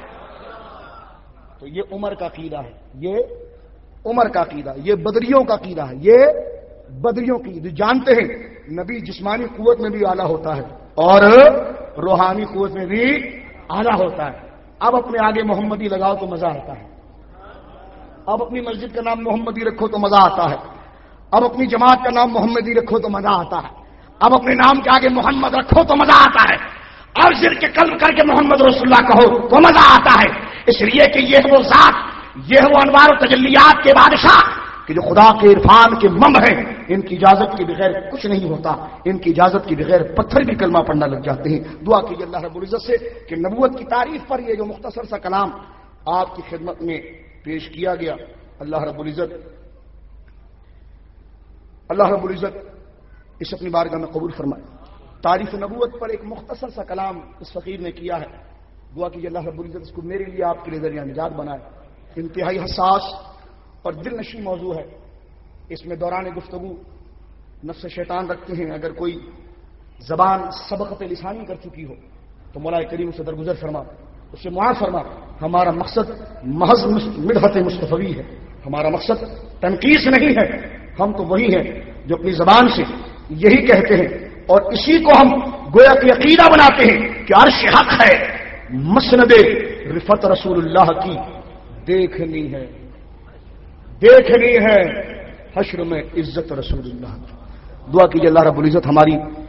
Speaker 1: تو یہ عمر کا عقیدہ ہے، یہ عمر کا عقیدہ، یہ بدریوں کا عقیدہ ہے، یہ بدریوں کی جانتے ہیں نبی جسمانی قوت میں بھی اعلیٰ ہوتا ہے اور روحانی قوت میں بھی اعلیٰ ہوتا ہے. اب اپنے آگے محمدی لگاؤ تو مزہ آتا ہے، اب اپنی مسجد کا نام محمدی رکھو تو مزہ آتا ہے، اب اپنی جماعت کا نام محمدی رکھو تو مزہ آتا ہے، اب اپنے نام کے آگے محمد رکھو تو مزہ آتا ہے، اور ذکر کے قلب کر کے محمد رسول اللہ کہو تو مزہ آتا ہے. اس لیے کہ یہ وہ ذات، یہ وہ انوار و تجلیات کے بادشاہ کہ جو خدا کے عرفان کے مم ہیں، ان کی اجازت کے بغیر کچھ نہیں ہوتا، ان کی اجازت کے بغیر پتھر بھی کلمہ پڑھنا لگ جاتے ہیں. دعا کیجیے اللہ رب العزت سے کہ نبوت کی تعریف پر یہ جو مختصر سا کلام آپ کی خدمت میں پیش کیا گیا، اللہ رب العزت اللہ رب العزت اس اپنی بارگاہ میں قبول فرمائے. تعریف نبوت پر ایک مختصر سا کلام اس فقیر نے کیا ہے. دعا کیجیے اللہ رب العزت اس کو میرے لیے آپ کے لیے ذریعہ نجات بنائے. انتہائی حساس اور دل نشین موضوع ہے. اس میں دوران گفتگو نفس شیطان رکھتے ہیں، اگر کوئی زبان سبقت لسانی کر چکی ہو تو مولا کریم سے درگزر فرما، اسے معاف فرما۔ ہمارا مقصد محض مدحت مصطفی ہے، ہمارا مقصد تنقیص نہیں ہے، ہم تو وہی ہیں جو اپنی زبان سے یہی کہتے ہیں اور اسی کو ہم گویا کہ عقیدہ بناتے ہیں کہ عرش حق ہے، مسند رفعت رسول اللہ کی دیکھنی ہے، دیکھنی ہے حشر میں عزت رسول اللہ کی۔ دعا کیجیے اللہ رب العزت ہماری